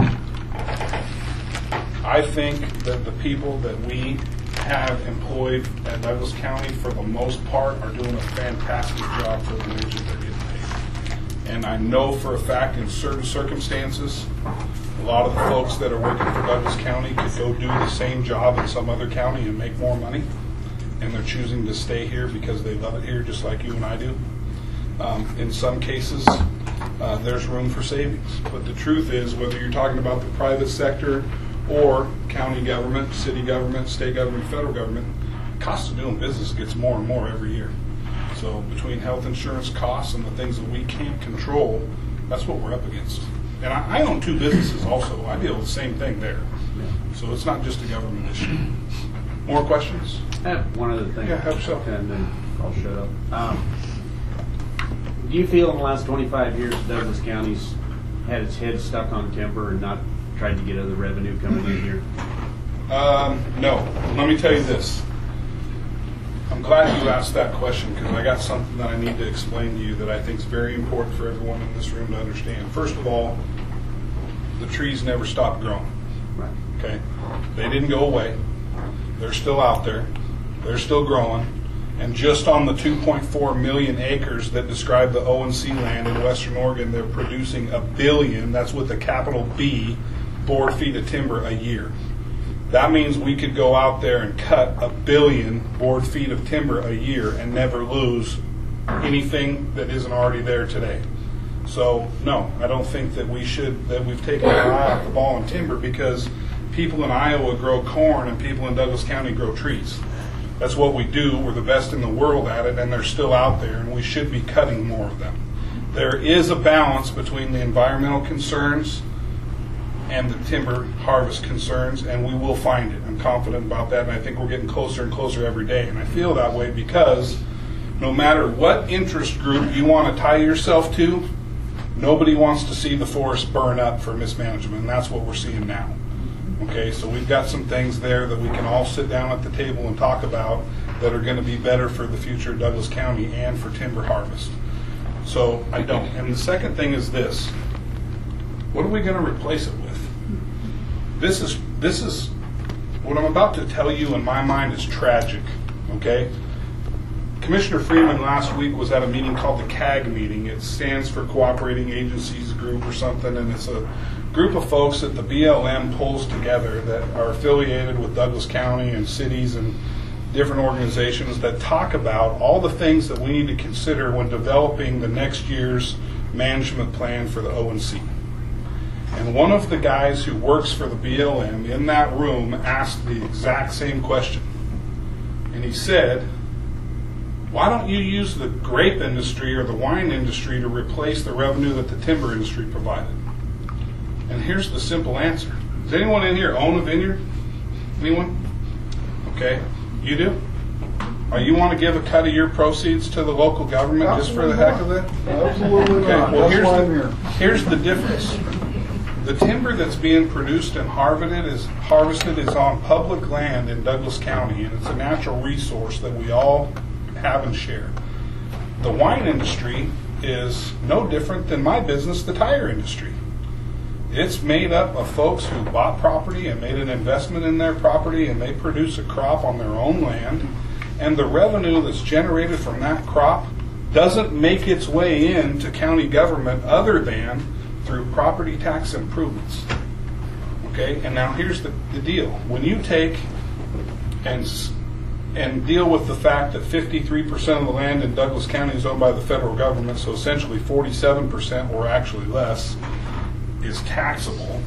I think that the people that we have employed at Douglas County, for the most part, are doing a fantastic job for the wages they're getting paid. And I know for a fact in certain circumstances, a lot of the folks that are working for Douglas County could go do the same job in some other county and make more money. And they're choosing to stay here because they love it here, just like you and I do. In some cases, there's room for savings. But the truth is, whether you're talking about the private sector or county government, city government, state government, federal government, the cost of doing business gets more and more every year. So between health insurance costs and the things that we can't control, that's what we're up against. And I own two businesses also. I deal with the same thing there. So it's not just a government issue. More questions? I have one other thing. Yeah, have so. And then I'll shut up. Do you feel in the last 25 years Douglas County's had its head stuck on timber and not tried to get other revenue coming in here? No. Let me tell you this. I'm glad you asked that question, because I got something that I need to explain to you that I think is very important for everyone in this room to understand. First of all, the trees never stopped growing. Right. Okay? They didn't go away. They're still out there. They're still growing. And just on the 2.4 million acres that describe the O&C land in Western Oregon, they're producing 1 billion, that's with a capital B, board feet of timber a year. That means we could go out there and cut 1 billion board feet of timber a year and never lose anything that isn't already there today. So, no, I don't think that we've taken our eye off the ball in timber, because people in Iowa grow corn and people in Douglas County grow trees. That's what we do. We're the best in the world at it, and they're still out there, and we should be cutting more of them. There is a balance between the environmental concerns and the timber harvest concerns, and we will find it. I'm confident about that, and I think we're getting closer and closer every day. And I feel that way because no matter what interest group you want to tie yourself to, nobody wants to see the forest burn up for mismanagement, and that's what we're seeing now. Okay, so we've got some things there that we can all sit down at the table and talk about that are going to be better for the future of Douglas County and for timber harvest. So I don't. And the second thing is this. What are we going to replace it with? This is what I'm about to tell you in my mind is tragic, okay? Commissioner Freeman last week was at a meeting called the CAG meeting. It stands for Cooperating Agencies Group or something, and it's a group of folks that the BLM pulls together that are affiliated with Douglas County and cities and different organizations that talk about all the things that we need to consider when developing the next year's management plan for the ONC. And one of the guys who works for the BLM in that room asked the exact same question. And he said, why don't you use the grape industry or the wine industry to replace the revenue that the timber industry provided? And here's the simple answer. Does anyone in here own a vineyard? Anyone? Okay. You do? Or you want to give a cut of your proceeds to the local government Absolutely just for the heck of it? Absolutely Okay. not. Well, That's why I'm here. here's the difference. The timber that's being produced and harvested is on public land in Douglas County, and it's a natural resource that we all have and share. The wine industry is no different than my business, the tire industry. It's made up of folks who bought property and made an investment in their property, and they produce a crop on their own land, and the revenue that's generated from that crop doesn't make its way into county government other than through property tax improvements. Okay, and now here's the deal. When you take and deal with the fact that 53% of the land in Douglas County is owned by the federal government, so essentially 47% or actually less is taxable,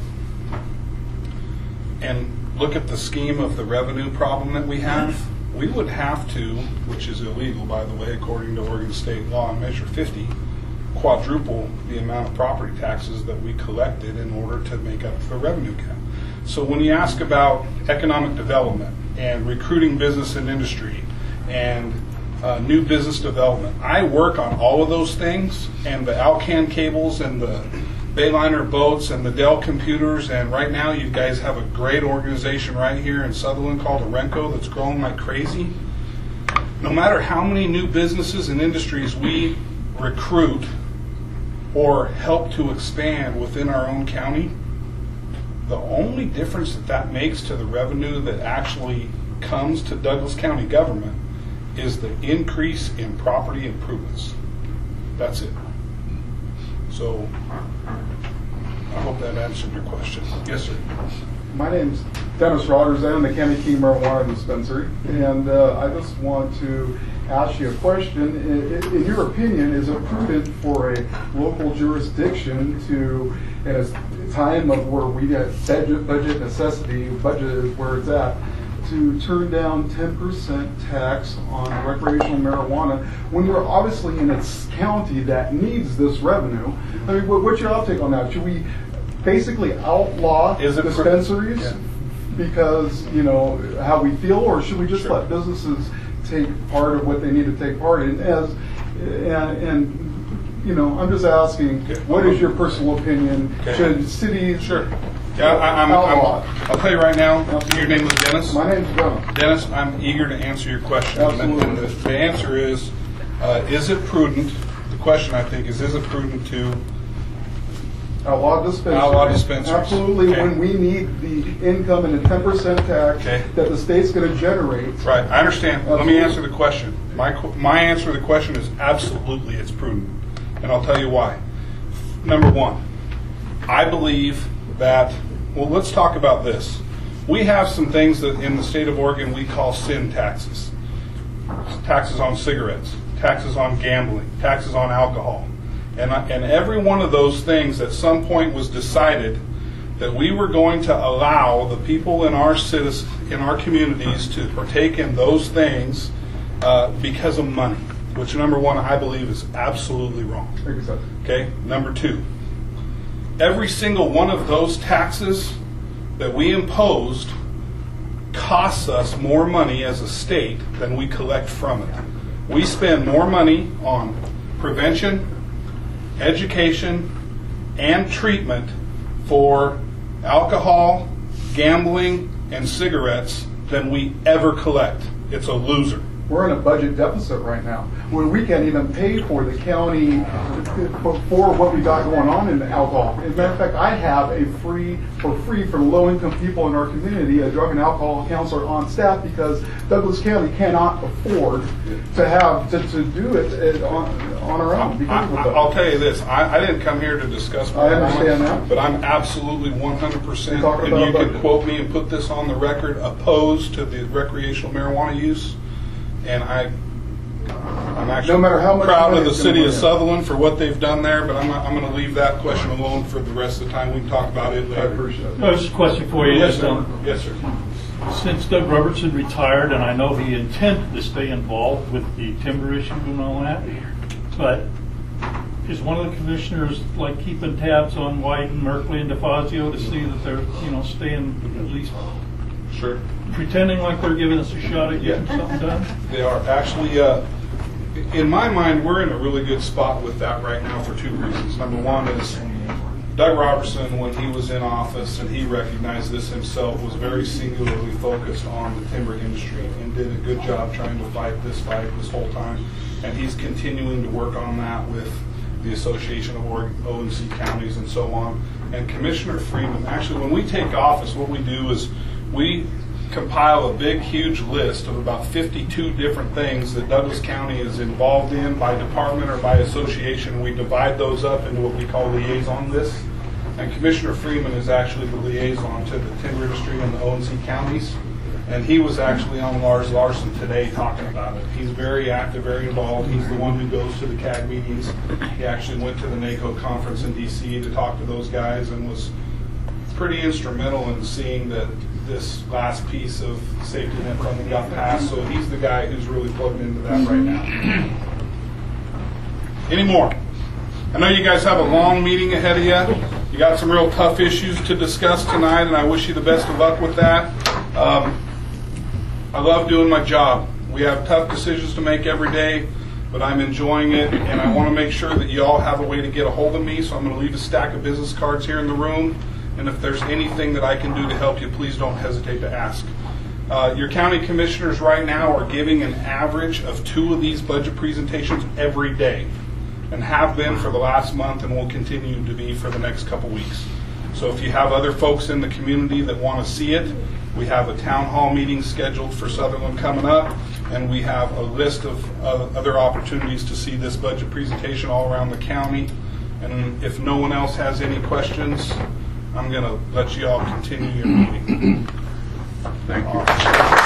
and look at the scheme of the revenue problem that we have, we would have to, which is illegal by the way according to Oregon state law in Measure 50, quadruple the amount of property taxes that we collected in order to make up the revenue gap. So when you ask about economic development and recruiting business and industry and new business development, I work on all of those things, and the Alcan cables and the Bayliner boats and the Dell computers, and right now you guys have a great organization right here in Sutherland called Arenco that's growing like crazy. No matter how many new businesses and industries we recruit or help to expand within our own county, the only difference that makes to the revenue that actually comes to Douglas County government is the increase in property improvements. That's it. So I hope that answered your question. Yes, sir. My name's Dennis Rogers. I own the Kenny King Marijuana Dispensary, and I just want to ask you a question. In your opinion, is it prudent for a local jurisdiction to, at a time of where we got budget necessity, budget is where it's at, to turn down 10% tax on recreational marijuana when we're obviously in a county that needs this revenue? I mean, what's your outtake on that? Should we basically outlaw dispensaries because, you know, how we feel, or should we just let businesses take part of what they need to take part in? And you know, I'm just asking, what is your personal opinion? Should cities outlaw? I'll tell you right now. Your name was Dennis? My name's Dennis. Dennis, I'm eager to answer your question. Absolutely. And the answer is it prudent? The question, I think, is it prudent to outlaw dispensaries? Outlaw dispensaries. Absolutely. Okay. When we need the income and the 10% tax that the state's going to generate. Right. I understand. Absolutely. Let me answer the question. My answer to the question is absolutely it's prudent. And I'll tell you why. Number one, I believe that, well, let's talk about this. We have some things that in the state of Oregon we call sin taxes. Taxes on cigarettes, taxes on gambling, taxes on alcohol. And every one of those things at some point was decided that we were going to allow the people in our in our communities to partake in those things because of money, which number one, I believe is absolutely wrong. Exactly. Okay? Number two, every single one of those taxes that we imposed costs us more money as a state than we collect from it. We spend more money on prevention, education, and treatment for alcohol, gambling, and cigarettes than we ever collect. It's a loser. We're in a budget deficit right now, where we can't even pay for the county for what we got going on in alcohol. As a matter of fact, I have for free for low-income people in our community, a drug and alcohol counselor on staff because Douglas County cannot afford to have to do it on our own. I'll tell you this: I didn't come here to discuss marijuana, I understand that, but I'm absolutely 100%, and you can quote me and put this on the record, opposed to the recreational marijuana use. And I'm actually no matter how much proud of the it's city gonna of bring Sutherland for what they've done there, but I'm going to leave that question alone for the rest of the time. We can talk about it I later. appreciate it. Just a question for you. Yes, sir. Yes, sir. Since Doug Robertson retired, and I know he intended to stay involved with the timber issue and all that, but is one of the commissioners like keeping tabs on Wyden, Merkley, and DeFazio to see that they're staying at least Sure. pretending like they're giving us a shot at getting something done? They are. Actually, in my mind, we're in a really good spot with that right now for two reasons. Number one is Doug Robertson, when he was in office, and he recognized this himself, was very singularly focused on the timber industry and did a good job trying to fight this whole time. And he's continuing to work on that with the Association of ONC Counties and so on. And Commissioner Freeman, actually, when we take office, what we do is we compile a big, huge list of about 52 different things that Douglas County is involved in by department or by association. We divide those up into what we call liaison lists. And Commissioner Freeman is actually the liaison to the timber industry in the ONC counties. And he was actually on Lars Larson today talking about it. He's very active, very involved. He's the one who goes to the CAG meetings. He actually went to the NACO conference in D.C. to talk to those guys and was pretty instrumental in seeing that this last piece of safety net funding got passed. So he's the guy who's really plugged into that right now. Any more? I know you guys have a long meeting ahead of you. You got some real tough issues to discuss tonight, and I wish you the best of luck with that. I love doing my job. We have tough decisions to make every day, but I'm enjoying it, and I want to make sure that you all have a way to get a hold of me, so I'm going to leave a stack of business cards here in the room, and if there's anything that I can do to help you, please don't hesitate to ask. Your county commissioners right now are giving an average of 2 of these budget presentations every day, and have been for the last month and will continue to be for the next couple weeks. So if you have other folks in the community that want to see it, we have a town hall meeting scheduled for Sutherland coming up, and we have a list of other opportunities to see this budget presentation all around the county. And if no one else has any questions, I'm going to let you all continue your meeting. Thank you.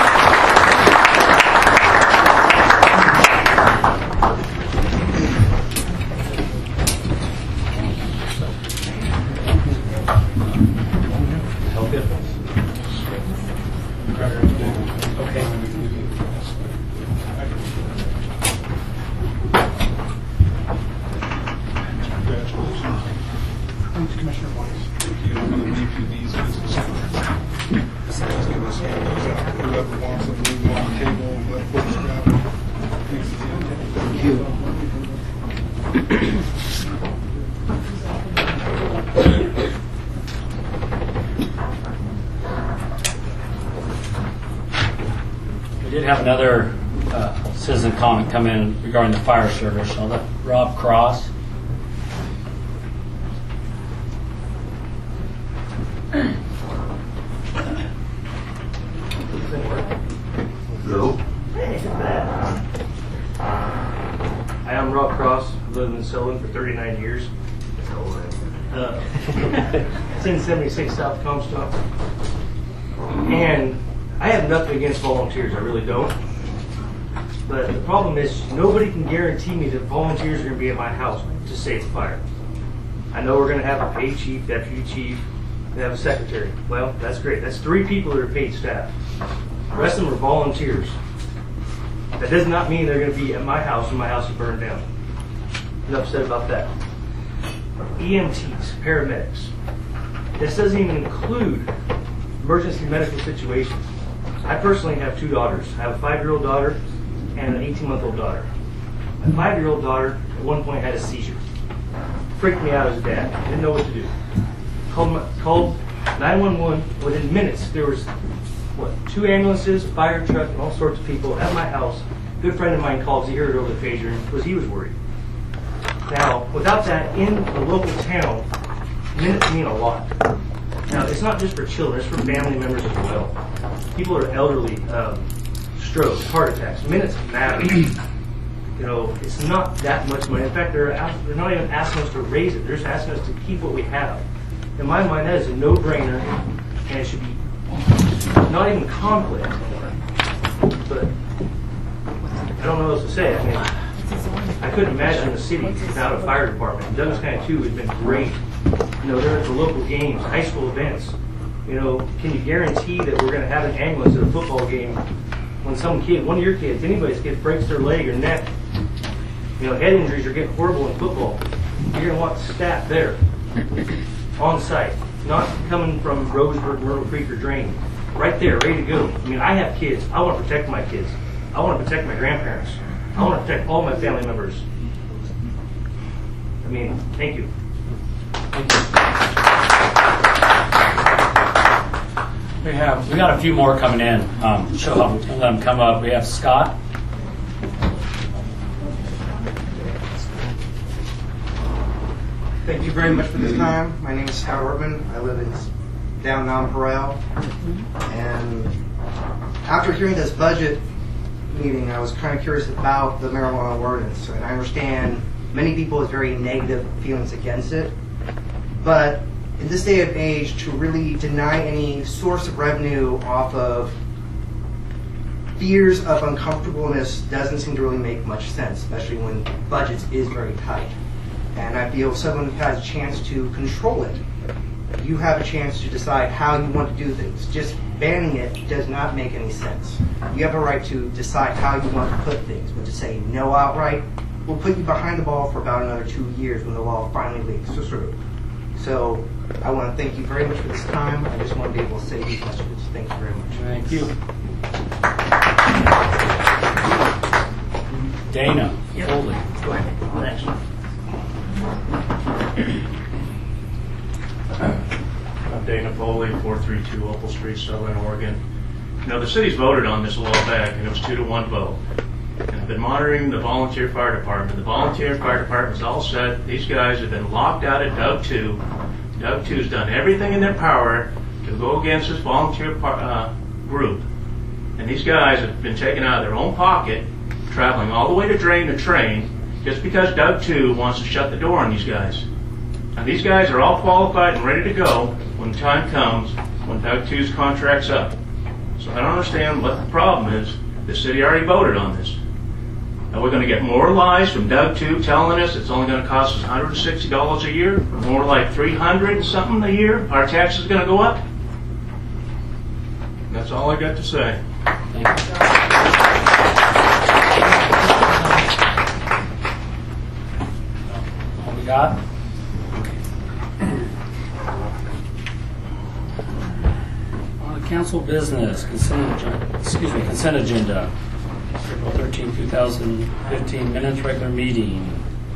We did have another citizen comment come in regarding the fire service. I'll let Rob Cross. Hello. Hi, I'm Rob Cross. I've lived in Sutherland for 39 years. 1076 South Comstock. And I have nothing against volunteers, I really don't. But the problem is nobody can guarantee me that volunteers are going to be at my house to save the fire. I know we're going to have a paid chief, deputy chief, They have a secretary. Well, that's great. That's 3 people that are paid staff. The rest of them are volunteers. That does not mean they're going to be at my house when my house is burned down. I'm upset about that. EMTs, paramedics. This doesn't even include emergency medical situations. I personally have 2 daughters. I have a 5-year-old daughter and an 18-month-old daughter. My 5-year-old daughter at one point had a seizure. Freaked me out as a dad. Didn't know what to do. Called 911. Within minutes, there was 2 ambulances, a fire truck, and all sorts of people at my house. A good friend of mine called because he heard it over the pager because he was worried. Now, without that in the local town, minutes mean a lot. Now, it's not just for children, it's for family members as well. People are elderly, strokes, heart attacks. Minutes matter. It's not that much money. In fact, they're not even asking us to raise it. They're just asking us to keep what we have. In my mind, that is a no-brainer, and it should be not even conflict. But I don't know what else to say. I mean, I couldn't imagine the city without a fire department. Douglas County 2 has been great. They're at the local games, high school events. Can you guarantee that we're going to have an ambulance at a football game when some kid, one of your kids, anybody's kid, breaks their leg or neck? Head injuries are getting horrible in football. You're going to want staff there, on site, not coming from Roseburg, Myrtle Creek, or Drain. Right there, ready to go. I have kids. I want to protect my kids. I want to protect my grandparents. I want to protect all my family members. Thank you. We got a few more coming in. Let them come up. We have Scott. Thank you very much for this time. My name is Scott Ortman. I live in down Nonpareil. And after hearing this budget meeting, I was kind of curious about the marijuana ordinance. And I understand many people have very negative feelings against it. But in this day and age, to really deny any source of revenue off of fears of uncomfortableness doesn't seem to really make much sense, especially when budgets is very tight. And I feel someone has a chance to control it. You have a chance to decide how you want to do things. Just banning it does not make any sense. You have a right to decide how you want to put things, but to say no outright will put you behind the ball for about another 2 years when the law finally leaks through. So I want to thank you very much for this time. I just want to be able to say these messages. Thank you very much. Thank you. Dana Foley. Go ahead. Thanks. I'm Dana Foley, 432 Opal Street, Southern Oregon. The city's voted on this a while back, and it was 2-1 vote. And I've been monitoring the volunteer fire department. The volunteer fire department's all set. These guys have been locked out at Doug 2. Doug 2's done everything in their power to go against this volunteer group. And these guys have been taken out of their own pocket, traveling all the way to Drain to train, just because Doug 2 wants to shut the door on these guys. Now these guys are all qualified and ready to go when the time comes, when Doug 2's contract's up. So I don't understand what the problem is. The city already voted on this. Now we're going to get more lies from Doug 2 telling us it's only going to cost us $160 a year, or more like $300 and something a year. Our taxes are going to go up. That's all I got to say. Thank you. What we got? On the council business, consent agenda. April 13, 2015 minutes, regular meeting.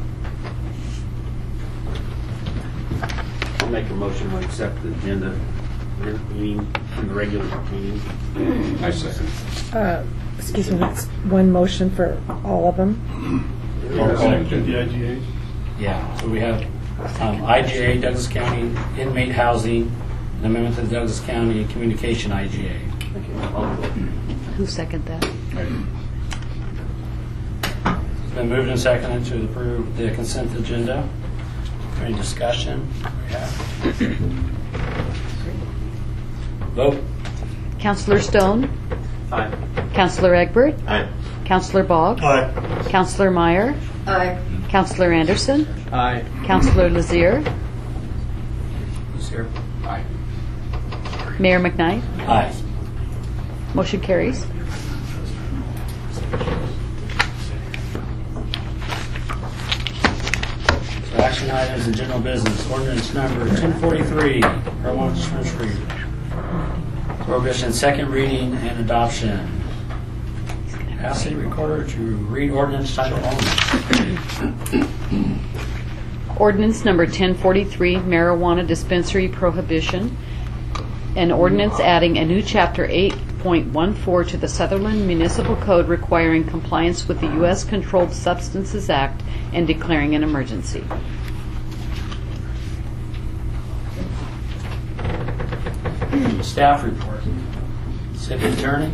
I'll make a motion to accept the agenda meeting from the regular meeting. I second. Excuse me, that's one motion for all of them? The IGAs? Yeah, so we have IGA, Douglas County Inmate Housing, an amendment to the Douglas County Communication IGA. Who seconded that? It's been moved and seconded to approve the consent agenda. Any discussion? Vote. Councillor Stone? Aye. Councillor Egbert? Aye. Councillor Boggs? Aye. Councillor Meyer? Aye. Councillor Anderson? Aye. Councillor Lazier? Who's here? Aye. Mayor McKnight? Aye. Motion carries. So action items and general business. Ordinance number 1043, marijuana dispensary. Prohibition, second reading and adoption. Ask city recorder to read ordinance title only. Ordinance number 1043, marijuana dispensary prohibition. An ordinance adding a new chapter 8.14 to the Sutherland Municipal Code requiring compliance with the U.S. Controlled Substances Act and declaring an emergency. Staff report. City attorney.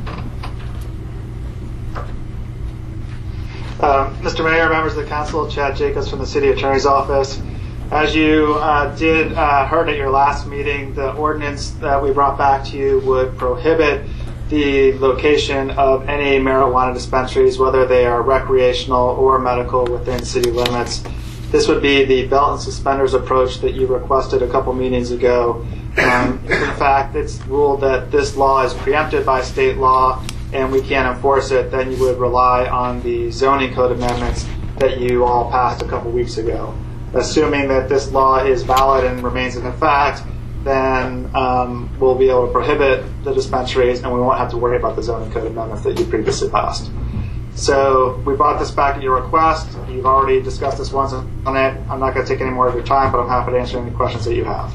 Mr. Mayor, members of the council, Chad Jacobs from the City Attorney's Office. As you heard at your last meeting, the ordinance that we brought back to you would prohibit the location of any marijuana dispensaries, whether they are recreational or medical, within city limits. This would be the belt and suspenders approach that you requested a couple meetings ago. In fact, it's ruled that this law is preempted by state law and we can't enforce it. Then you would rely on the zoning code amendments that you all passed a couple weeks ago. Assuming that this law is valid and remains in effect, then we'll be able to prohibit the dispensaries and we won't have to worry about the zoning code amendments that you previously passed. So we brought this back at your request. You've already discussed this once on it. I'm not going to take any more of your time, but I'm happy to answer any questions that you have.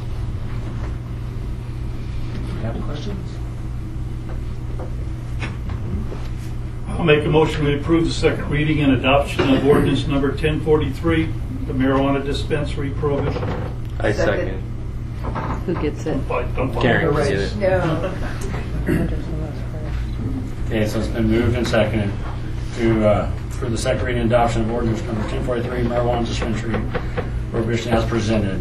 Do you have questions? I'll make a motion to approve the second reading and adoption of ordinance number 1043, the marijuana dispensary prohibition. I second. Who gets it? Karen gets it. Okay, so it's been moved and seconded to for the second reading and adoption of ordinance number 1043, marijuana dispensary prohibition as presented.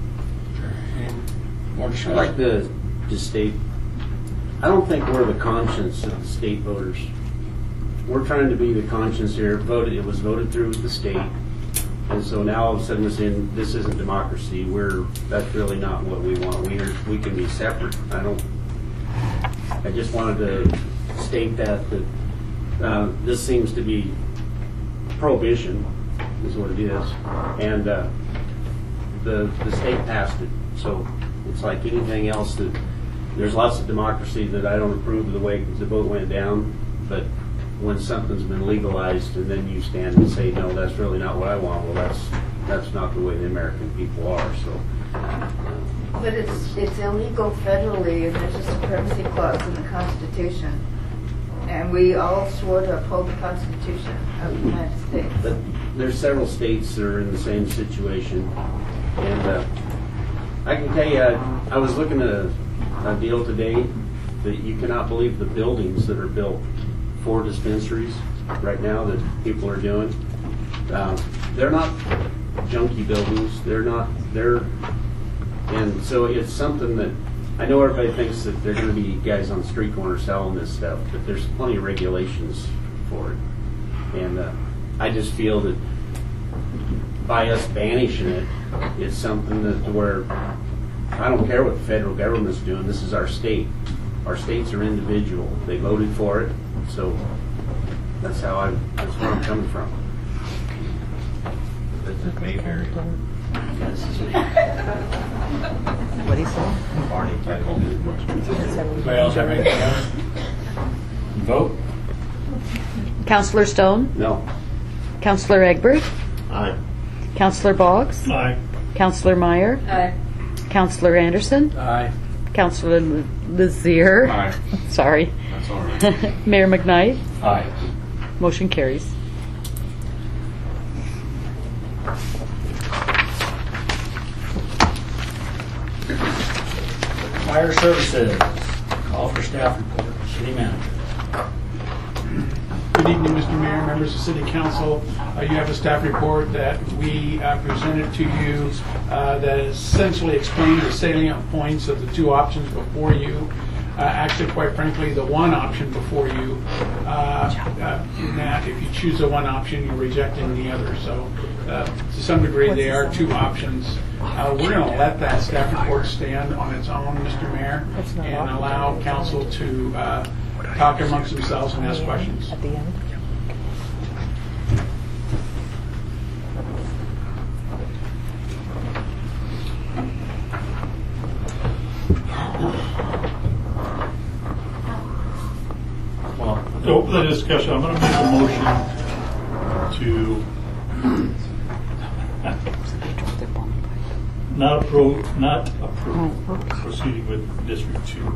More I'd discussion? like to just state, I don't think we're the conscience of the state voters. We're trying to be the conscience here. It was voted through the state. And so now all of a sudden we're saying this isn't democracy. That's really not what we want. We can be separate. I just wanted to state that this seems to be prohibition is what it is. And the state passed it. So it's like anything else that there's lots of democracy that I don't approve of the way the vote went down. But when something's been legalized and then you stand and say, no, that's really not what I want, well, that's not the way the American people are. So, but it's illegal federally, and there's a supremacy clause in the Constitution, and we all swore to uphold the Constitution of the United States. but there's several states that are in the same situation, and I can tell you, I was looking at a deal today that you cannot believe the buildings that are built for dispensaries right now that people are doing. They're not junky buildings. And so it's something that I know everybody thinks that they're going to be guys on the street corner selling this stuff, but there's plenty of regulations for it. And I just feel that by us banishing it, it's something that where I don't care what the federal government's doing. This is our state. Our states are individual. They voted for it. So that's where I'm coming from. This is Mayberry. What do you say? Barney title. Anybody else have anything else? Vote. Councillor Stone? No. Councillor Egbert? Aye. Councillor Boggs? Aye. Councillor Meyer? Aye. Councillor Anderson? Aye. Councillor Lazier? Aye. Sorry. That's all right. Mayor McKnight? Aye. Motion carries. Fire services. Call for staff report. City manager. Good evening, Mr. Mayor, members of City Council. You have a staff report that we presented to you that essentially explains the salient points of the two options before you. Actually, quite frankly, the one option before you, in that if you choose the one option, you're rejecting the other. So to some degree, they are two options. We're going to let that staff report stand on its own, Mr. Mayor, and allow council to talk amongst themselves and ask questions. At the end? To open the discussion, I'm going to make a motion to not approve proceeding with District 2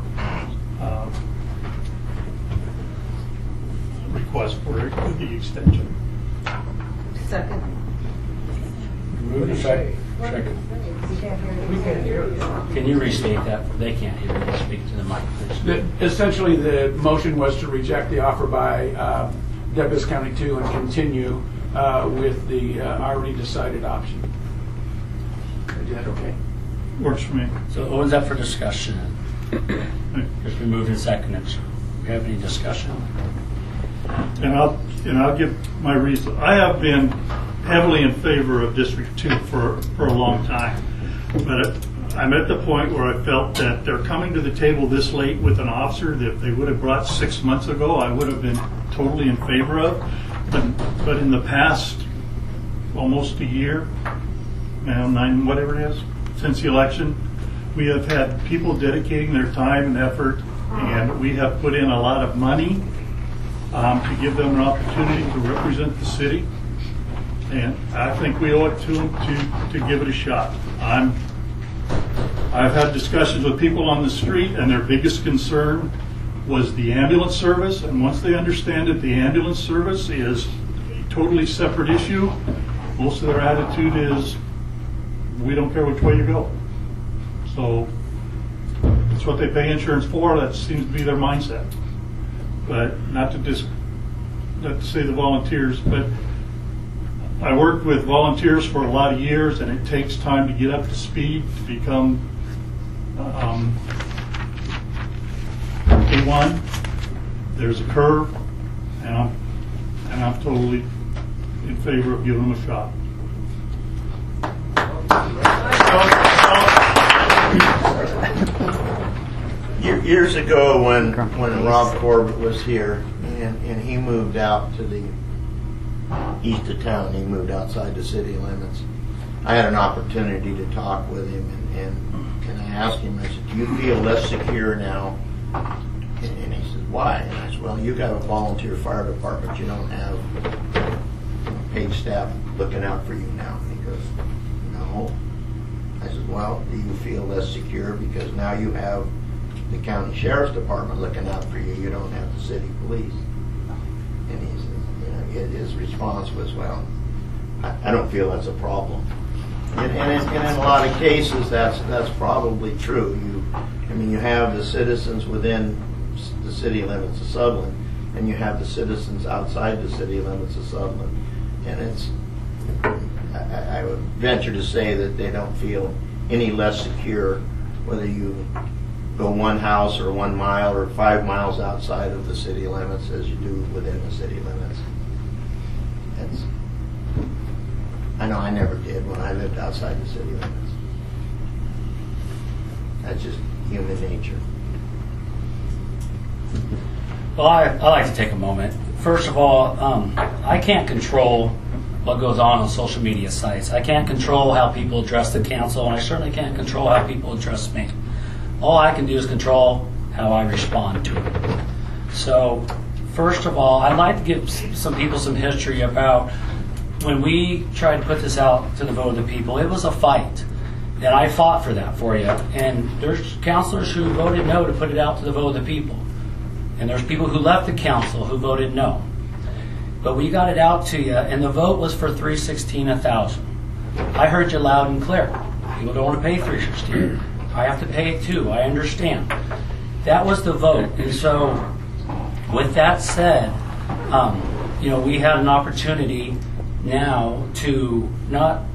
request for the extension. Second. Move to second. Can you restate that? They can't hear you. Speak to the mic, please. Essentially, the motion was to reject the offer by Douglas County 2 and continue with the already decided option. Is that okay? Works for me. So it opens up for discussion. It's been moved and seconded. Do you have any discussion? And I'll give my reason. I have been heavily in favor of District 2 for a long time, but I'm at the point where I felt that they're coming to the table this late with an officer that if they would have brought 6 months ago, I would have been totally in favor of. But in the past almost a year, whatever it is, since the election, we have had people dedicating their time and effort, and we have put in a lot of money to give them an opportunity to represent the city. And I think we owe it to them to give it a shot. I've had discussions with people on the street, and their biggest concern was the ambulance service. And once they understand that the ambulance service is a totally separate issue, most of their attitude is, we don't care which way you go. So it's what they pay insurance for. That seems to be their mindset. But not to say the volunteers, but I worked with volunteers for a lot of years, and it takes time to get up to speed to become A1. There's a curve, and I'm totally in favor of giving them a shot. Years ago, when Rob Corbett was here, and he moved out to the east of town, he moved outside the city limits, I had an opportunity to talk with him, and I asked him, I said, do you feel less secure now? And he said, why? And I said, well, you got a volunteer fire department, you don't have paid staff looking out for you now. And he goes, no. I said, well, do you feel less secure because now you have the county sheriff's department looking out for you, you don't have the city police? And he said, his response was, well, I don't feel that's a problem. And in a lot of cases, that's probably true. You have the citizens within the city limits of Sutherland, and you have the citizens outside the city limits of Sutherland. And I would venture to say that they don't feel any less secure whether you go one house or 1 mile or 5 miles outside of the city limits as you do within the city limits. I know I never did when I lived outside the city limits. That's just human nature. Well, I like to take a moment. First of all, I can't control what goes on social media sites. I can't control how people address the council, and I certainly can't control how people address me. All I can do is control how I respond to it. So, first of all, I'd like to give some people some history about when we tried to put this out to the vote of the people. It was a fight, and I fought for that for you. And there's counselors who voted no to put it out to the vote of the people. And there's people who left the council who voted no. But we got it out to you, and the vote was for $316 1,000. I heard you loud and clear. People don't want to pay $316. I have to pay it too. I understand. That was the vote. And so, with that said, we had an opportunity now to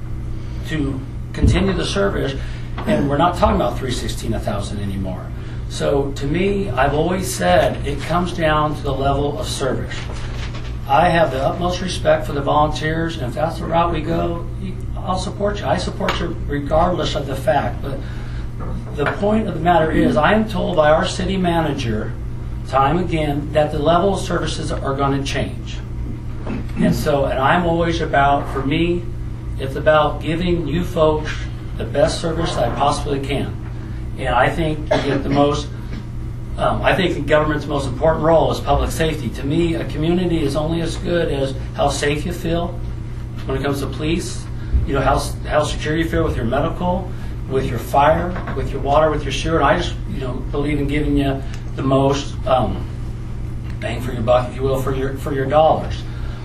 continue the service, and we're not talking about $316 1,000 anymore. So to me, I've always said it comes down to the level of service. I have the utmost respect for the volunteers, and if that's the route we go, I'll support you. I support you regardless of the fact. But the point of the matter is, I am told by our city manager, time again, that the level of services are going to change. And I'm always about, for me, it's about giving you folks the best service I possibly can. And I think to get the most, I think the government's most important role is public safety. To me, a community is only as good as how safe you feel when it comes to police, you know, how secure you feel with your medical, with your fire, with your water, with your sewer. And I just, you know, believe in giving you the most bang for your buck, if you will, for your dollars.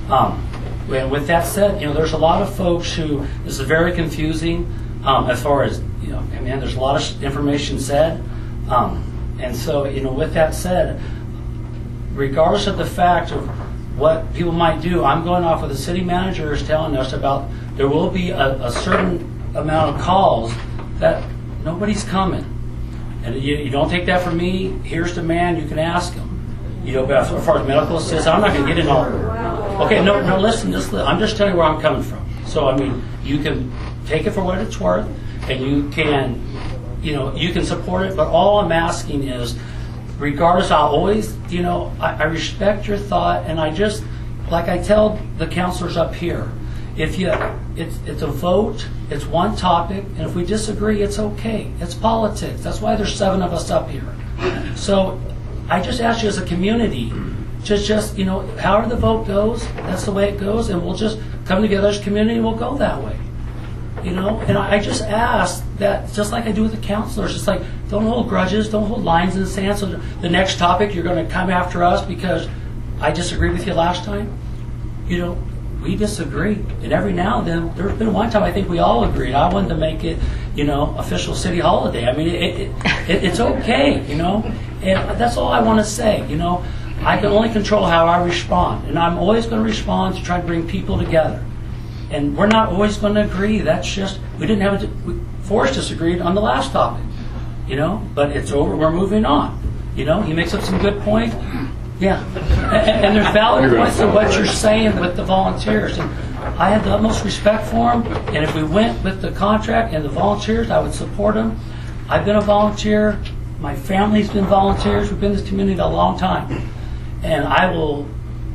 And with that said, you know, there's a lot of folks who, this is very confusing as far as, you know, I mean, there's a lot of information said. And so, you know, with that said, regardless of the fact of what people might do, I'm going off what the city manager is telling us about. There will be a certain amount of calls that nobody's coming. And you don't take that from me. Here's the man, you can ask him. You know, but as far as medical assistance, I'm not going to get in all. Okay, no, listen, I'm just telling you where I'm coming from. So, I mean, you can take it for what it's worth, and you can, you know, you can support it. But all I'm asking is, regardless, I'll always, you know, I respect your thought, and I just, like I tell the counselors up here, if you, it's a vote, it's one topic, and if we disagree, it's okay. It's politics. That's why there's 7 of us up here. So I just ask you as a community, just you know, however the vote goes, that's the way it goes, and we'll just come together as a community and we'll go that way. You know, and I just ask that, just like I do with the counselors, it's like, don't hold grudges, don't hold lines in the sand, so the next topic you're going to come after us because I disagreed with you last time. You know, we disagree. And every now and then, there's been one time I think we all agreed. I wanted to make it, you know, official city holiday. I mean, it's okay, you know, and that's all I want to say, you know. I can only control how I respond, and I'm always going to respond to try to bring people together. And we're not always going to agree. That's just, we didn't have Forrest disagreed on the last topic, you know, but it's over. We're moving on. You know, he makes up some good points. Yeah. And there's valid points to what you're saying with the volunteers. And I have the utmost respect for them. And if we went with the contract and the volunteers, I would support them. I've been a volunteer. My family's been volunteers. We've been in this community a long time. And I'll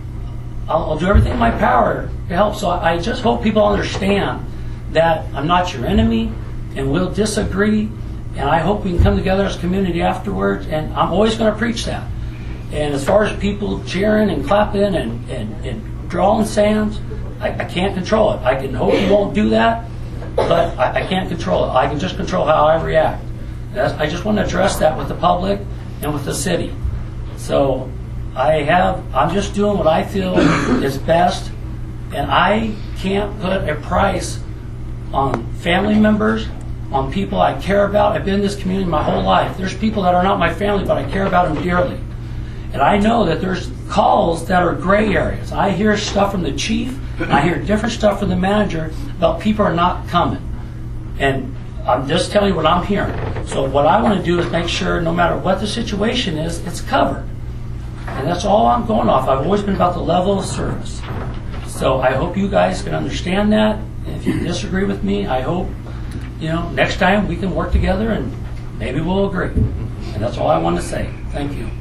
do everything in my power to help. So I just hope people understand that I'm not your enemy, and we'll disagree. And I hope we can come together as a community afterwards. And I'm always going to preach that. And as far as people cheering and clapping and drawing sands, I can't control it. I can hope you won't do that, but I can't control it. I can just control how I react. I just want to address that with the public and with the city. So I'm just doing what I feel is best, and I can't put a price on family members, on people I care about. I've been in this community my whole life. There's people that are not my family, but I care about them dearly. And I know that there's calls that are gray areas. I hear stuff from the chief, and I hear different stuff from the manager about people are not coming. And I'm just telling you what I'm hearing. So what I want to do is make sure no matter what the situation is, it's covered. And that's all I'm going off. I've always been about the level of service. So I hope you guys can understand that. And if you disagree with me, I hope, you know, next time we can work together and maybe we'll agree. And that's all I want to say. Thank you.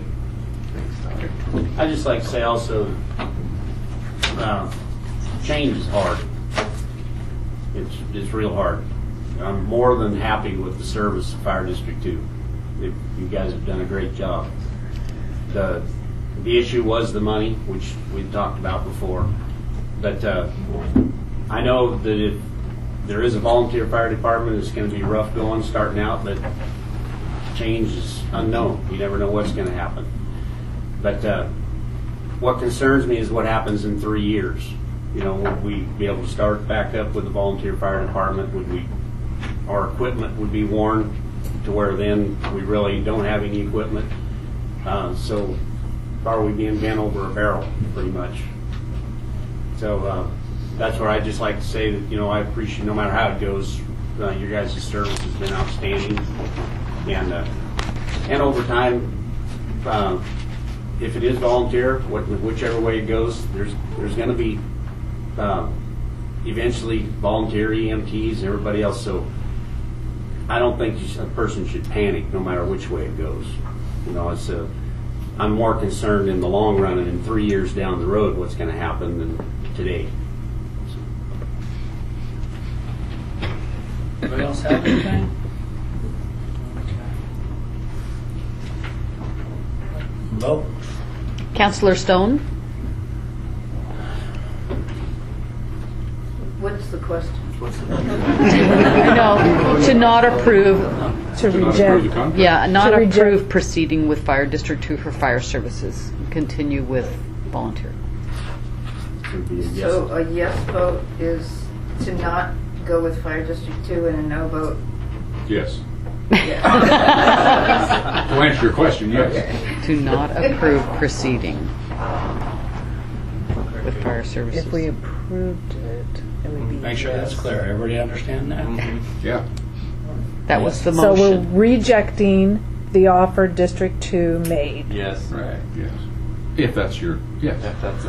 I'd just like to say also, change is hard. It's real hard. I'm more than happy with the service of Fire District 2. You guys have done a great job. The issue was the money, which we've talked about before. But I know that if there is a volunteer fire department, it's going to be rough going starting out, but change is unknown. You never know what's going to happen. But what concerns me is what happens in 3 years. You know, would we be able to start back up with the volunteer fire department? Our equipment would be worn to where then we really don't have any equipment. So are we being bent over a barrel, pretty much? So that's where I'd just like to say that, you know, I appreciate, no matter how it goes, your guys' service has been outstanding. And And over time, if it is volunteer, whichever way it goes, there's going to be eventually volunteer EMTs, everybody else. So I don't think a person should panic no matter which way it goes. You know, I'm more concerned in the long run and in 3 years down the road what's going to happen than today. Anybody else have anything? Vote. Councillor Stone? What's the question? No, to not approve. To reject. Yeah, not To reject. approve proceeding with Fire District 2 for fire services. Continue with volunteer. So a yes vote is to not go with Fire District 2 and a no vote? Yes. Yeah. To answer your question, yes. To not approve proceeding with fire services. If we approved it, it would be Make sure that's clear. Everybody understand that? Yeah. That was the So we're motion. rejecting the offer District 2 made. Yes. Right, yes. If that's your, yes. If that's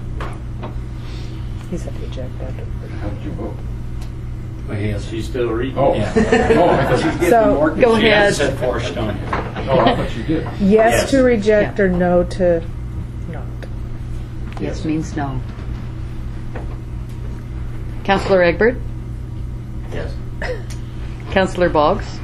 He said reject after. How did you vote? She's still reading. Oh. Yeah. Oh, I thought she's getting So, more. go She ahead. hasn't said 4 stone. Oh, I thought you did. Yes to reject Yeah. or no to not. Yes means no. Councillor Egbert? Yes. Councillor Boggs?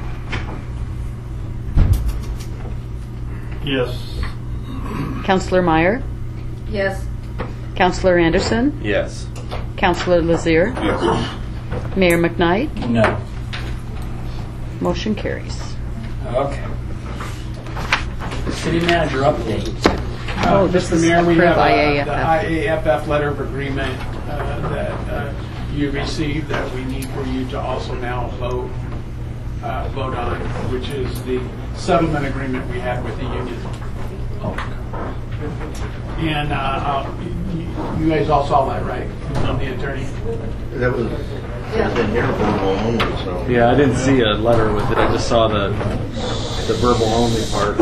Yes. Councillor Meyer? Yes. Councillor Anderson? Yes. Councillor Lazier? Yes. Mayor McKnight? No. Motion carries. Okay. City manager update. Oh, this Mr. is Mayor, we approve have the IAFF. IAFF letter of agreement that you received that we need for you to also now vote on, which is the settlement agreement we had with the union. And you guys all saw that, right? From the attorney? That was in here verbal only, so. Yeah, I didn't see a letter with it. I just saw the verbal only part.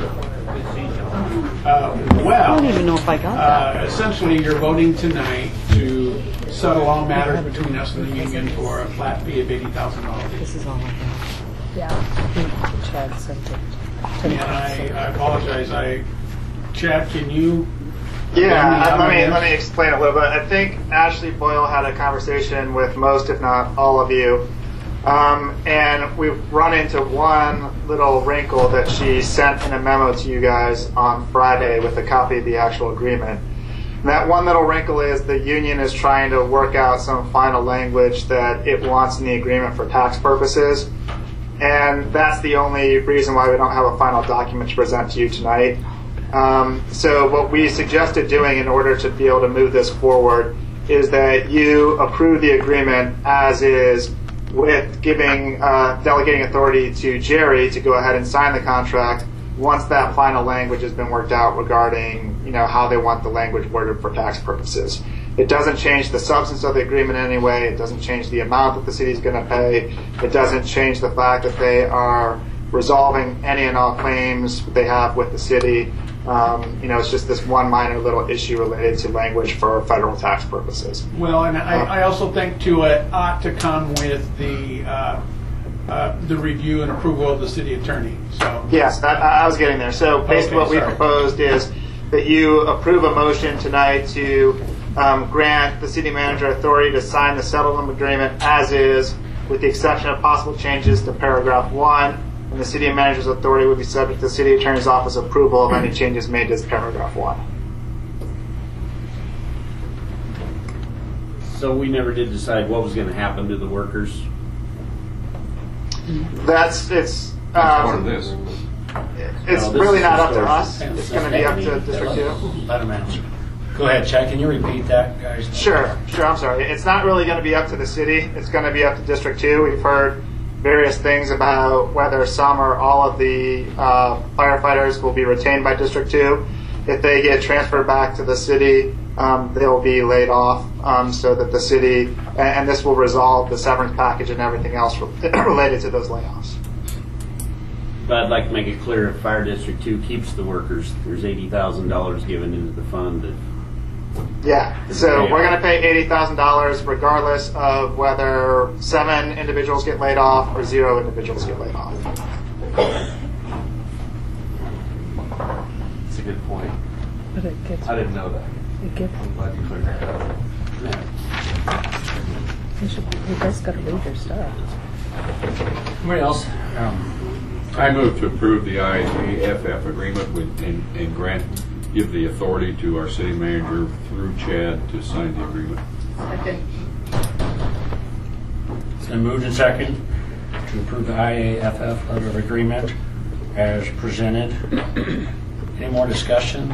I Well, don't even know if I got that. essentially, you're voting tonight to settle all matters between us and the union for a flat fee of $80,000. This is all I have. Yeah. Chad sent it. And I apologize. Chad, can you? Yeah, let me explain a little bit. I think Ashley Boyle had a conversation with most, if not all of you, and we've run into one little wrinkle that she sent in a memo to you guys on Friday with a copy of the actual agreement. And that one little wrinkle is the union is trying to work out some final language that it wants in the agreement for tax purposes. And that's the only reason why we don't have a final document to present to you tonight. So what we suggested doing in order to be able to move this forward is that you approve the agreement as is, with giving delegating authority to Jerry to go ahead and sign the contract once that final language has been worked out regarding how they want the language worded for tax purposes. It doesn't change the substance of the agreement in any way. It doesn't change the amount that the city is going to pay. It doesn't change the fact that they are resolving any and all claims they have with the city. It's just this one minor little issue related to language for federal tax purposes. Well, and I also think too it ought to come with the review and approval of the city attorney. So yes, I was getting there. So basically, what we proposed is that you approve a motion tonight to grant the city manager authority to sign the settlement agreement as is, with the exception of possible changes to paragraph 1. And the city manager's authority would be subject to the city attorney's office approval of any changes made to paragraph 1. So we never did decide what was going to happen to the workers. It's part of this. It's No, this really is not the up to source. us. It's going to be up to District 2. Let him answer. Go ahead, Chad. Can you repeat that, guys? Sure. I'm sorry. It's not really going to be up to the city. It's going to be up to District 2. We've heard various things about whether some or all of the firefighters will be retained by District 2. If they get transferred back to the city, they'll be laid off so that the city, and this will resolve the severance package and everything else related to those layoffs. But I'd like to make it clear, if Fire District 2 keeps the workers, there's $80,000 given into the fund that Yeah, so we're going to pay $80,000 regardless of whether 7 individuals get laid off or 0 individuals get laid off. That's a good point. But it gets. I didn't know that. It gets. I'm glad you cleared that up. You guys got to read your stuff. Anybody else? I move to approve the IAFF agreement and give the authority to our city manager through Chad to sign the agreement. Second. It's been moved and second to approve the IAFF letter of agreement as presented. Any more discussion?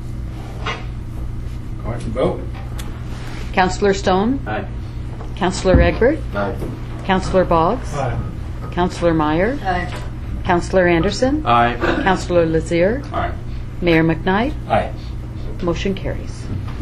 Go ahead and vote. Counselor Stone? Aye. Counselor Egbert? Aye. Counselor Boggs? Aye. Counselor Meyer? Aye. Counselor Anderson? Aye. Counselor Lazier? Aye. Mayor McKnight? Aye. Motion carries.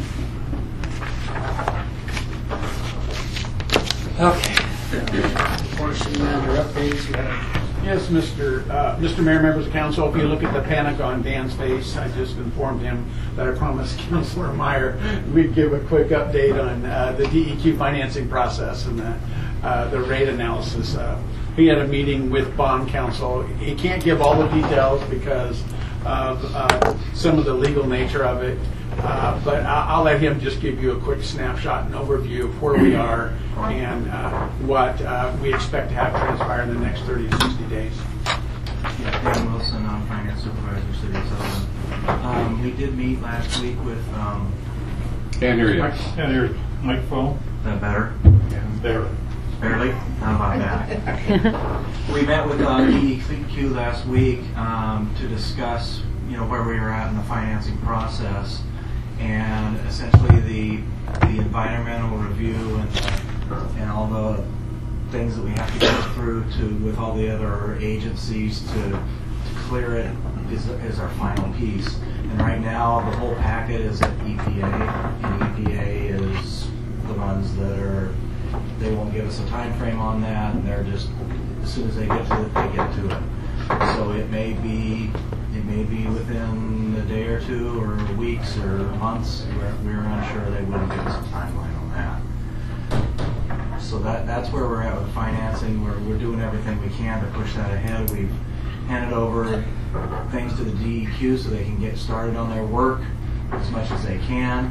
Okay. Report city manager updates. You have Yes, Mr. Mayor, members of council, if you look at the panic on Dan's face, I just informed him that I promised Councilor Meyer we'd give a quick update on the DEQ financing process and the rate analysis. He had a meeting with bond counsel. He can't give all the details because of some of the legal nature of it, but I'll let him just give you a quick snapshot and overview of where we are and what we expect to have transpire in the next 30 to 60 days. Yeah, Dan Wilson, Finance Supervisor, City of Sutherland. We did meet last week with... Can't hear you. Can't hear you. Microphone? Is that better? Yeah, there. Barely? How about that? We met with DEQ last week to discuss, where we were at in the financing process, and essentially the environmental review and all the things that we have to go through with all the other agencies to clear it is our final piece. And right now the whole packet is at EPA, and EPA is the ones that they won't give us a time frame on that, and they're just, as soon as they get to it, they get to it. So it may be within a day or two, or weeks, or months. We're unsure. They wouldn't give us a timeline on that. So that's where we're at with financing. We're doing everything we can to push that ahead. We've handed over things to the DEQ so they can get started on their work as much as they can.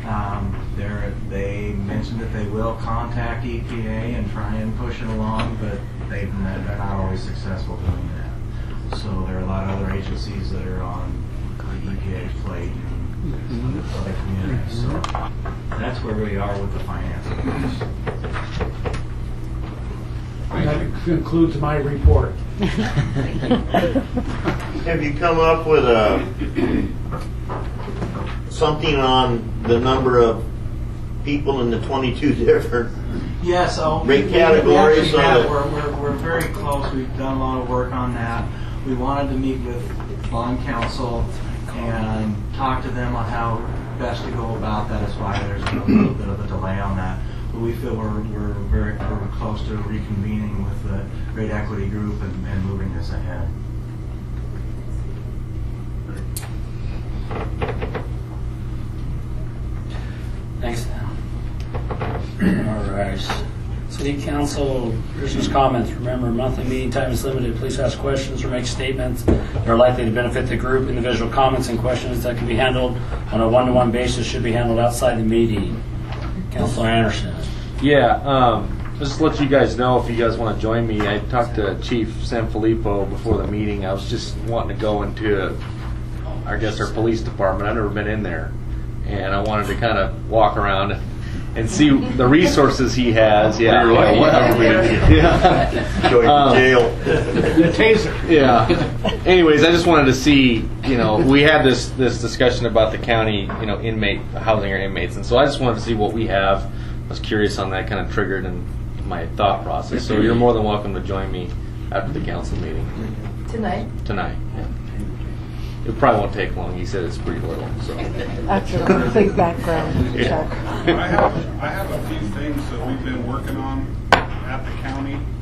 They mentioned that they will contact EPA and try and push it along, but they're not always successful doing that. So there are a lot of other agencies that are on the EPA's plate and other communities. So that's where we are with the financing. That concludes my report. Have you come up with something on the number of people in the 22 different rate categories? We're very close. We've done a lot of work on that. We wanted to meet with bond counsel and talk to them on how best to go about that. That's why there's a little bit of a delay on that. But we feel we're very close to reconvening with the rate equity group and moving this ahead. Thanks. All right. City Council business comments. Remember, monthly meeting time is limited. Please ask questions or make statements that are likely to benefit the group. Individual comments and questions that can be handled on a one-to-one basis should be handled outside the meeting. Councilor Anderson. Yeah, just to let you guys know, if you guys want to join me, I talked to Chief Sanfilippo before the meeting. I was just wanting to go into, I guess, our police department. I've never been in there, and I wanted to kind of walk around and see the resources he has. Yeah, Going to jail. The taser. Yeah. Anyways, I just wanted to see, we had this discussion about the county, inmate housing our inmates, and so I just wanted to see what we have. I was curious on that, kind of triggered in my thought process. So you're more than welcome to join me after the council meeting. Tonight? Tonight. Yeah. It probably won't take long. He said it's pretty little. So. After a complete background check. I have a few things that we've been working on at the county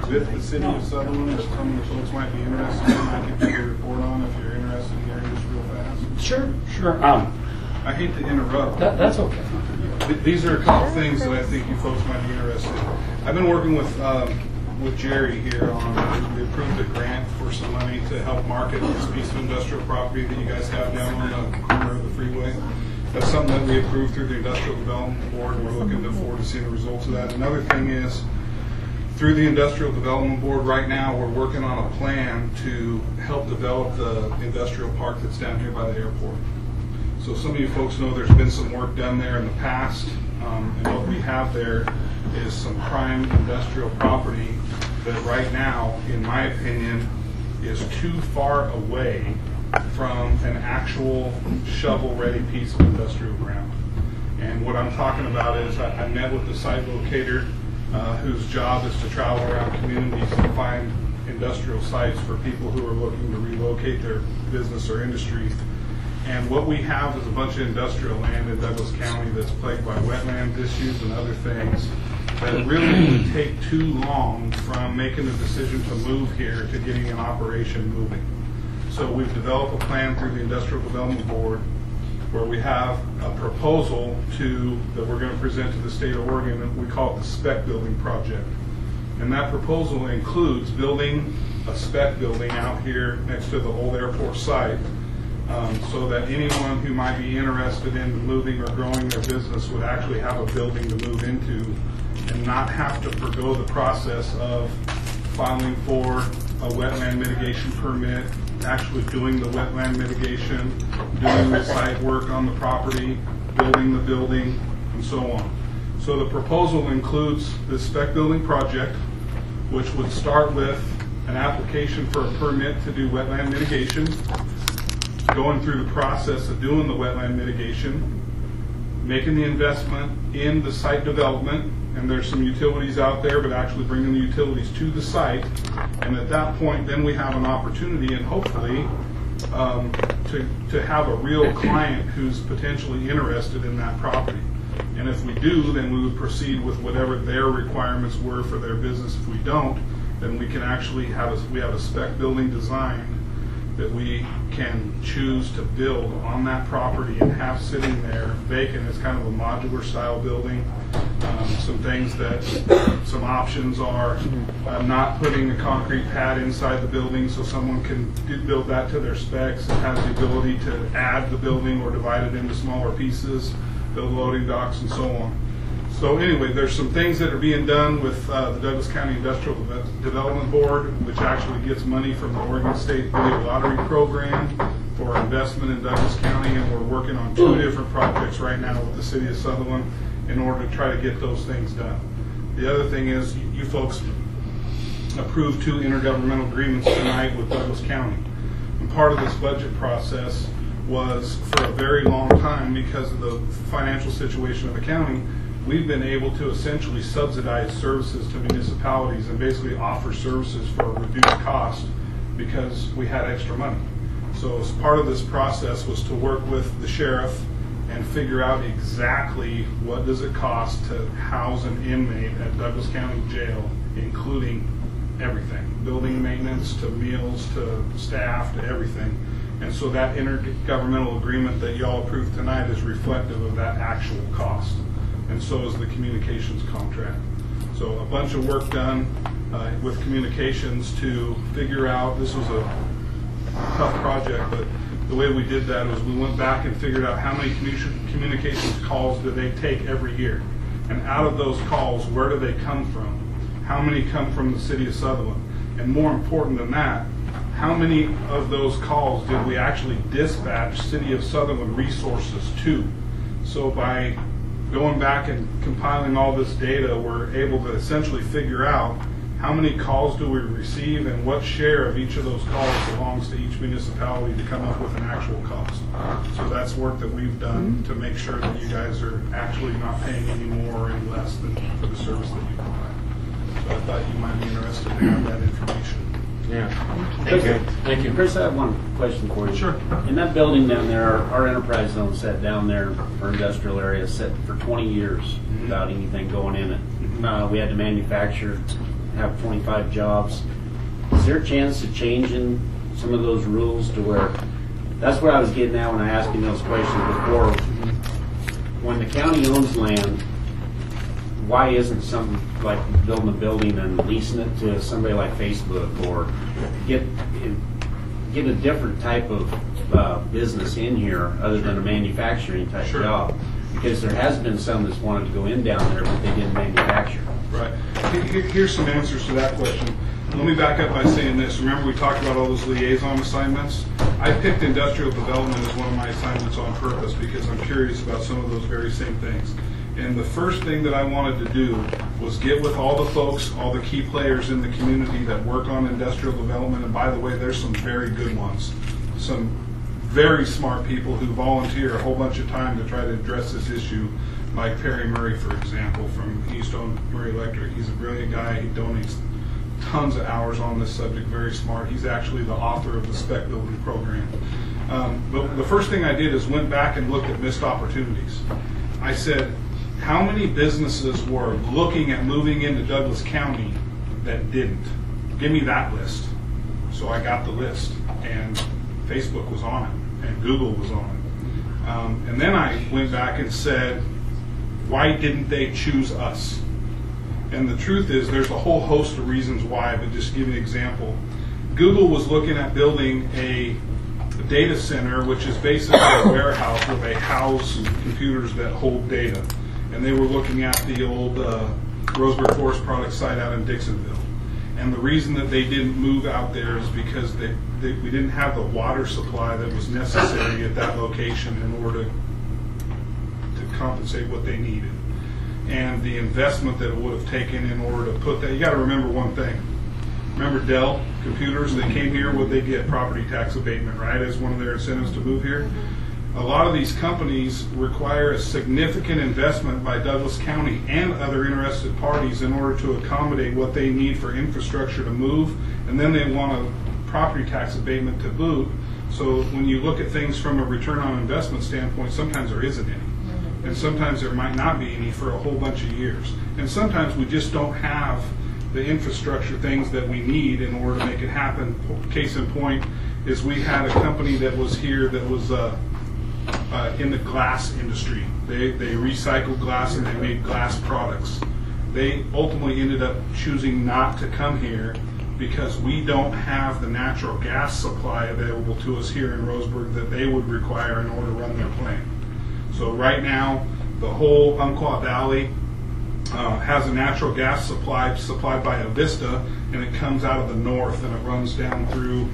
with the city of Sutherland that some of the folks might be interested in. I could do a report on if you're interested in hearing this real fast. Sure. I hate to interrupt. That's okay. These are a couple things that I think you folks might be interested in. I've been working with Jerry here on, we approved a grant for some money to help market this piece of industrial property that you guys have down on the corner of the freeway. That's something that we approved through the Industrial Development Board, and we're looking forward to seeing the results of that. Another thing is, through the Industrial Development Board right now, we're working on a plan to help develop the industrial park that's down here by the airport. So some of you folks know there's been some work done there in the past, and what we have there is some prime industrial property that right now, in my opinion, is too far away from an actual shovel-ready piece of industrial ground. And what I'm talking about is I met with the site locator whose job is to travel around communities and find industrial sites for people who are looking to relocate their business or industry. And what we have is a bunch of industrial land in Douglas County that's plagued by wetland issues and other things that really would take too long from making a decision to move here to getting an operation moving. So we've developed a plan through the Industrial Development Board where we have a proposal that we're going to present to the state of Oregon, and we call it the spec building project. And that proposal includes building a spec building out here next to the old airport site, so that anyone who might be interested in moving or growing their business would actually have a building to move into and not have to forgo the process of filing for a wetland mitigation permit, actually doing the wetland mitigation, doing the site work on the property, building the building, and so on. So the proposal includes this spec building project, which would start with an application for a permit to do wetland mitigation, going through the process of doing the wetland mitigation, making the investment in the site development, and there's some utilities out there, but actually bringing the utilities to the site. And at that point, then we have an opportunity and hopefully to have a real client who's potentially interested in that property. And if we do, then we would proceed with whatever their requirements were for their business. If we don't, then we can actually have a spec building design that we can choose to build on that property and have sitting there vacant. It's kind of a modular style building. Some options are not putting a concrete pad inside the building, so someone can build that to their specs and has the ability to add the building or divide it into smaller pieces, build loading docks and so on. So anyway, there's some things that are being done with the Douglas County Industrial Development Board, which actually gets money from the Oregon State Video Lottery Program for investment in Douglas County, and we're working on 2 different projects right now with the City of Sutherland in order to try to get those things done. The other thing is you folks approved 2 intergovernmental agreements tonight with Douglas County. And part of this budget process was, for a very long time, because of the financial situation of the county, we've been able to essentially subsidize services to municipalities and basically offer services for a reduced cost because we had extra money. So as part of this process was to work with the sheriff and figure out exactly what does it cost to house an inmate at Douglas County Jail, including everything, building maintenance to meals to staff to everything. And so that intergovernmental agreement that y'all approved tonight is reflective of that actual cost. And so is the communications contract. So a bunch of work done with communications to figure out, this was a tough project, but the way we did that was we went back and figured out how many communications calls do they take every year. And out of those calls, where do they come from? How many come from the City of Sutherland? And more important than that, how many of those calls did we actually dispatch City of Sutherland resources to? So by going back and compiling all this data, we're able to essentially figure out how many calls do we receive and what share of each of those calls belongs to each municipality to come up with an actual cost. So that's work that we've done to make sure that you guys are actually not paying any more or any less than for the service that you provide. So I thought you might be interested in having that information. Yeah. Thank you. Chris, I have one question for you. Sure. In that building down there, our enterprise zone set down there for industrial area set for 20 years without anything going in it. We had to manufacture have 25 jobs. Is there a chance of changing some of those rules to where, that's what I was getting at when I asked you those questions before. When the county owns land, why isn't something like building a building and leasing it to somebody like Facebook, or get a different type of business in here other than a manufacturing type job? Because there has been some that's wanted to go in down there, but they didn't manufacture. Right. Here's some answers to that question. Let me back up by saying this. Remember, we talked about all those liaison assignments? I picked industrial development as one of my assignments on purpose because I'm curious about some of those very same things. And the first thing that I wanted to do was get with all the folks, all the key players in the community that work on industrial development. And by the way, there's some very good ones. Some very smart people who volunteer a whole bunch of time to try to address this issue, like Perry Murray, for example, from Keystone Murray Electric. He's a brilliant guy. He donates tons of hours on this subject, very smart. He's actually the author of the spec building program. But the first thing I did is went back and looked at missed opportunities. I said, how many businesses were looking at moving into Douglas County that didn't? Give me that list. So I got the list, and Facebook was on it, and Google was on it. And then I went back and said, why didn't they choose us? And the truth is, there's a whole host of reasons why, but just to give you an example. Google was looking at building a data center, which is basically a warehouse where they house computers that hold data. And they were looking at the old Roseburg Forest Products site out in Dixonville. And the reason that they didn't move out there is because we didn't have the water supply that was necessary at that location in order to compensate what they needed. And the investment that it would have taken in order to put that. You got to remember one thing. Remember Dell Computers? They came here, would they get property tax abatement, right, as one of their incentives to move here? A lot of these companies require a significant investment by Douglas County and other interested parties in order to accommodate what they need for infrastructure to move, and then they want a property tax abatement to boot. So when you look at things from a return on investment standpoint, sometimes there isn't any. And sometimes there might not be any for a whole bunch of years. And sometimes we just don't have the infrastructure things that we need in order to make it happen. Case in point is we had a company that was here that was in the glass industry. They recycled glass and they made glass products. They ultimately ended up choosing not to come here because we don't have the natural gas supply available to us here in Roseburg that they would require in order to run their plant. So right now, the whole Umpqua Valley has a natural gas supply supplied by Avista, and it comes out of the north and it runs down through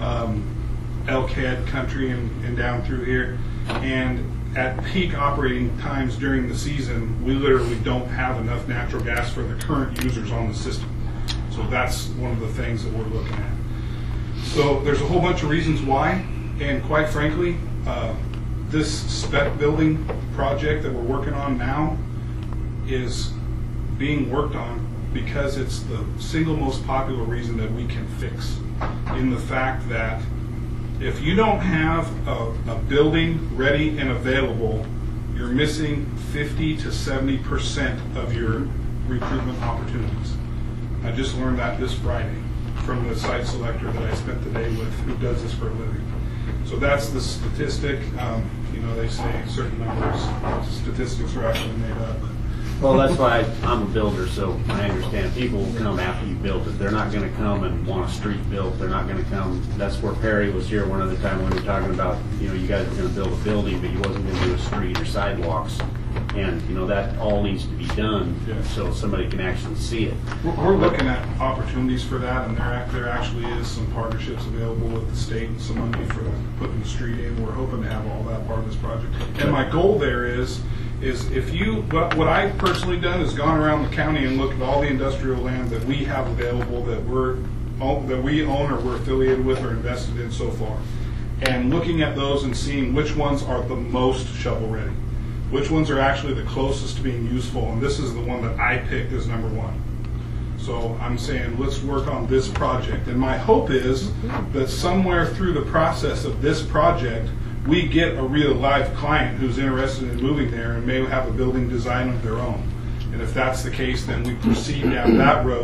Elkhead country and down through here. And at peak operating times during the season, we literally don't have enough natural gas for the current users on the system. So that's one of the things that we're looking at. So there's a whole bunch of reasons why, and quite frankly, this spec building project that we're working on now is being worked on because it's the single most popular reason that we can fix, in the fact that if you don't have a building ready and available, you're missing 50 to 70% of your recruitment opportunities. I just learned that this Friday from the site selector that I spent the day with, who does this for a living. So that's the statistic. They say certain numbers, statistics are actually made up. Well, that's why I'm a builder, so I understand. People will come after you build it. They're not going to come and want a street built. They're not going to come. That's where Perry was here one other time when we were talking about, you guys were going to build a building, but you wasn't going to do a street or sidewalks. And, that all needs to be done so somebody can actually see it. We're looking at opportunities for that, and there actually is some partnerships available with the state and some money for putting the street in. We're hoping to have all that part of this project. And my goal there is if you, what I've personally done is gone around the county and looked at all the industrial land that we have available that we own or we're affiliated with or invested in so far. And looking at those and seeing which ones are the most shovel ready. Which ones are actually the closest to being useful, and this is the one that I picked as number one. So I'm saying, let's work on this project. And my hope is that somewhere through the process of this project, we get a real live client who's interested in moving there and may have a building design of their own. And if that's the case, then we proceed down that road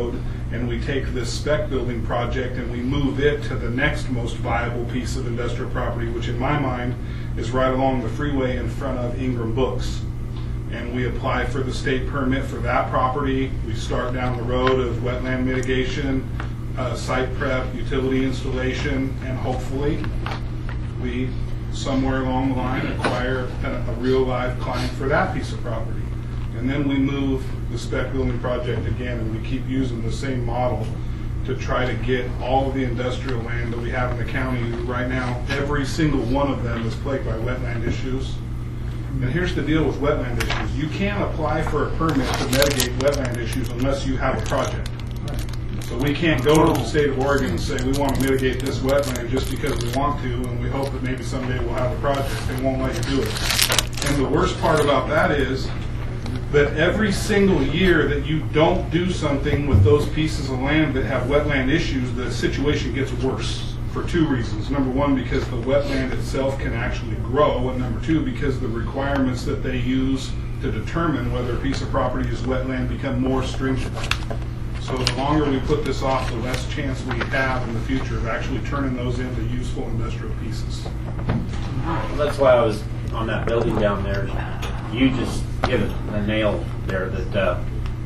and we take this spec building project and we move it to the next most viable piece of industrial property, which in my mind is right along the freeway in front of Ingram Books. And we apply for the state permit for that property. We start down the road of wetland mitigation, site prep, utility installation, and hopefully we, somewhere along the line, acquire a real live client for that piece of property. And then we move the spec building project again, and we keep using the same model to try to get all of the industrial land that we have in the county. Right now, every single one of them is plagued by wetland issues. And here's the deal with wetland issues. You can't apply for a permit to mitigate wetland issues unless you have a project. So we can't go to the state of Oregon and say we want to mitigate this wetland just because we want to, and we hope that maybe someday we'll have a project. They won't let you do it. And the worst part about that is that every single year that you don't do something with those pieces of land that have wetland issues, the situation gets worse for two reasons. Number one, because the wetland itself can actually grow, and number two, because the requirements that they use to determine whether a piece of property is wetland become more stringent. So the longer we put this off, the less chance we have in the future of actually turning those into useful industrial pieces. That's why I was on that building down there. You just hit a nail there that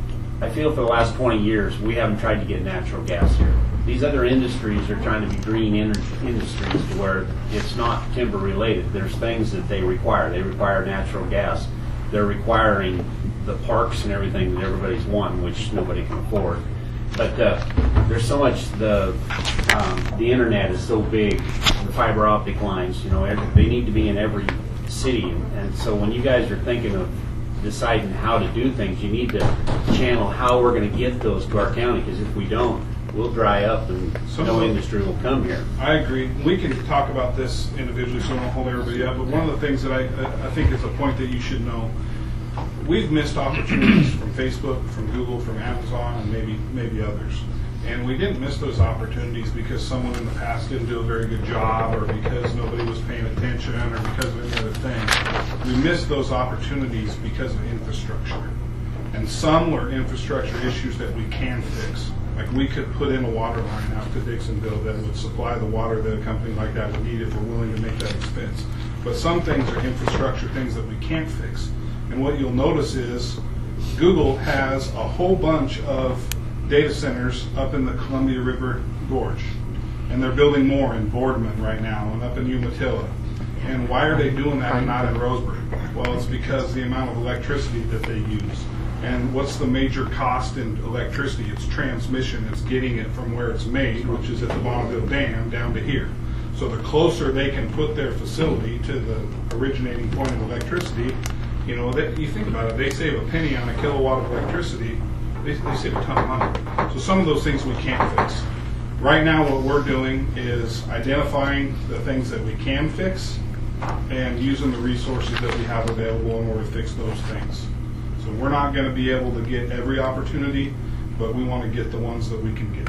I feel for the last 20 years we haven't tried to get natural gas here. These other industries are trying to be green industries to where it's not timber related. There's things that they require. They require natural gas. They're requiring the parks and everything that everybody's wanting, which nobody can afford. But there's so much, the internet is so big, the fiber optic lines, they need to be in every city. And so when you guys are thinking of deciding how to do things, you need to channel how we're going to get those to our county, because if we don't, we'll dry up and no industry will come here. I agree. We can talk about this individually, so I don't hold everybody up, but one of the things that I think is a point that you should know, we've missed opportunities from Facebook, from Google, from Amazon, and maybe others. And we didn't miss those opportunities because someone in the past didn't do a very good job, or because nobody was paying attention, or because of any other thing. We missed those opportunities because of infrastructure. And some were infrastructure issues that we can fix. Like we could put in a water line out to Dixonville that would supply the water that a company like that would need if we're willing to make that expense. But some things are infrastructure things that we can't fix. And what you'll notice is Google has a whole bunch of data centers up in the Columbia River Gorge. And they're building more in Boardman right now and up in Umatilla. And why are they doing that and not in Roseburg? Well, it's because the amount of electricity that they use. And what's the major cost in electricity? It's transmission. It's getting it from where it's made, which is at the Bonneville Dam, down to here. So the closer they can put their facility to the originating point of electricity, you think about it, they save a penny on a kilowatt of electricity, they save a ton of money. So some of those things we can't fix. Right now what we're doing is identifying the things that we can fix and using the resources that we have available in order to fix those things. So we're not going to be able to get every opportunity, but we want to get the ones that we can get.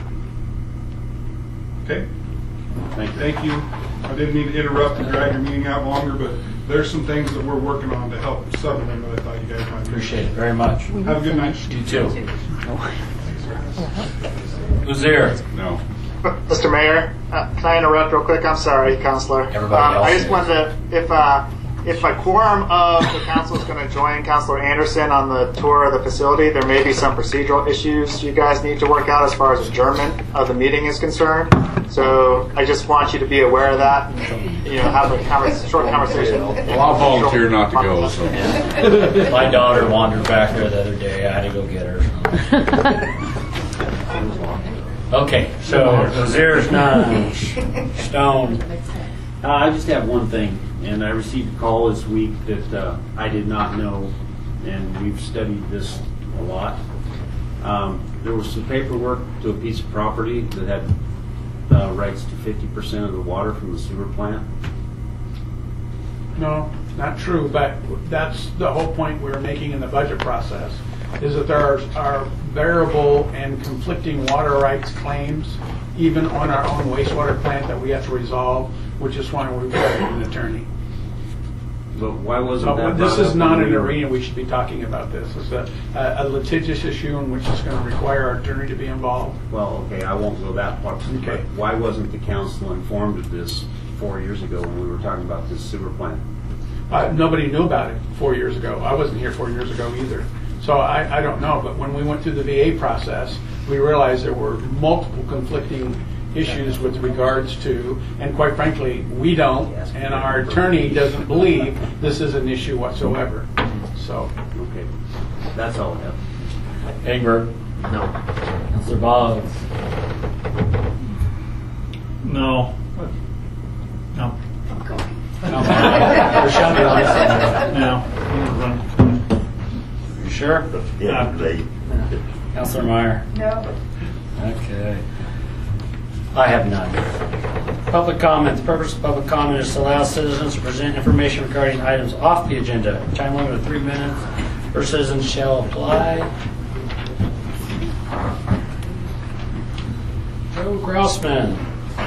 Okay? Thank you. I didn't mean to interrupt and drag your meeting out longer, but there's some things that we're working on to help Sutherland that I thought you guys might appreciate it very much. Have a good night. You too. Who's there? No. Mr. Mayor, can I interrupt real quick? I'm sorry, Councilor. I just wanted to, if a quorum of the council is going to join Councilor Anderson on the tour of the facility, there may be some procedural issues you guys need to work out as far as adjournment of the meeting is concerned. So I just want you to be aware of that and, have a short conversation. Well, I'll volunteer not to go. So. My daughter wandered back there the other day. I had to go get her. Okay, so there's none. Stone. I just have one thing, and I received a call this week that I did not know, and we've studied this a lot. There was some paperwork to a piece of property that had rights to 50% of the water from the sewer plant. No, not true, but that's the whole point we're making in the budget process, is that there are variable and conflicting water rights claims, even on our own wastewater plant, that we have to resolve, which is why we hired an attorney. But why wasn't that This brought is up not when an we were- arena we should be talking about this. It's a litigious issue in which is going to require our attorney to be involved. Well, okay, I won't go that far. Okay. But why wasn't the council informed of this 4 years ago when we were talking about this sewer plant? Nobody knew about it 4 years ago. I wasn't here 4 years ago either. So I don't know. But when we went through the VA process, we realized there were multiple conflicting issues with regards to, and quite frankly, we don't, and our attorney doesn't believe this is an issue whatsoever. So, okay, that's all I have. Ingber? No. Councilor Boggs? No. No. No. You sure? Yeah. Councilor Meyer? No. Okay. I have none. Public comment. The purpose of public comment is to allow citizens to present information regarding items off the agenda. Time limit of 3 minutes per citizen shall apply. Joe Grousman.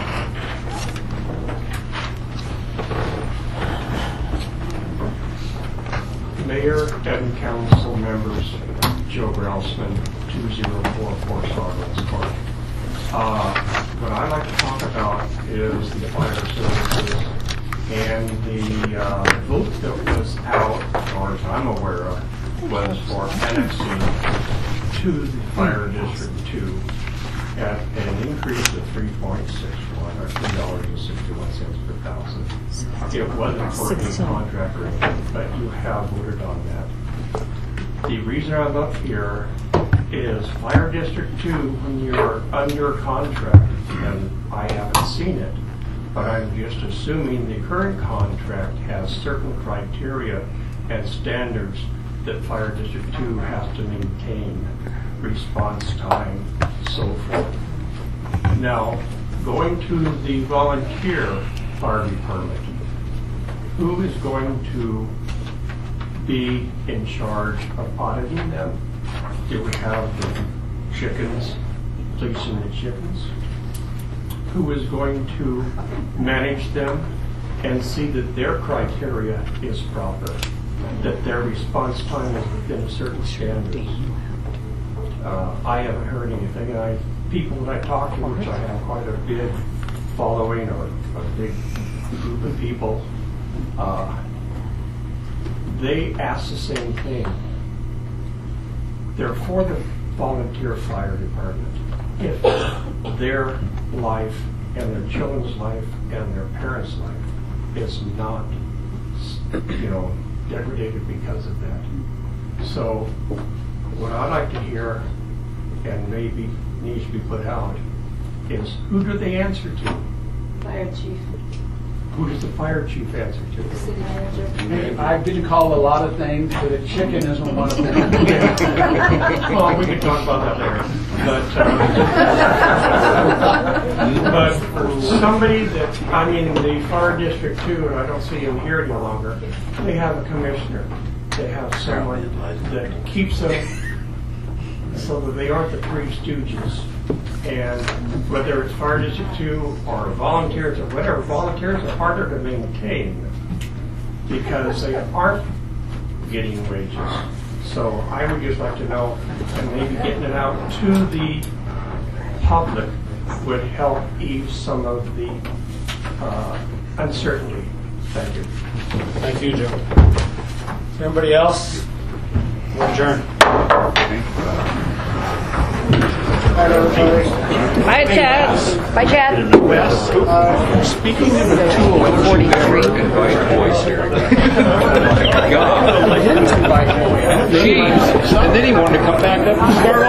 Mayor and council members, Joe Grousman, 204 Sawgrass Court. What I'd like to talk about is the fire services and the vote that was out, as far as I'm aware of, was for annexing to the Fire District 2 at an increase of 3.61 or $3.61 per thousand. It wasn't for any contract or anything, but you have voted on that. The reason I'm up here is Fire District 2, when you're under contract, and I haven't seen it, but I'm just assuming the current contract has certain criteria and standards that Fire District 2 has to maintain, response time, so forth. Now, going to the volunteer fire department, who is going to be in charge of auditing them? Do we have the chickens, policing the chickens? Who is going to manage them and see that their criteria is proper, that their response time is within a certain standard? I haven't heard anything, and people that I talk to, which I have quite a big following or a big group of people, they ask the same thing. They're for the volunteer fire department. If their life and their children's life and their parents' life is not, degraded because of that. So what I'd like to hear, and maybe needs to be put out, is who do they answer to? Fire chief. Who does the fire chief answer to? The city manager. I've been called a lot of things, but a chicken isn't one of them. Well, we can talk about that later. But for somebody that, the Fire District 2, and I don't see him here any longer, they have a commissioner. They have someone that keeps them so that they aren't the Three Stooges. And whether it's Fire District 2 or volunteers or whatever, volunteers are harder to maintain because they aren't getting wages. So I would just like to know, and maybe getting it out to the public would help ease some of the uncertainty. Thank you. Thank you, Joe. Anybody else? We're adjourned. Bye, Chad. Bye, Chad. Speaking of the 43. Jeez. And then he wanted to come back up and start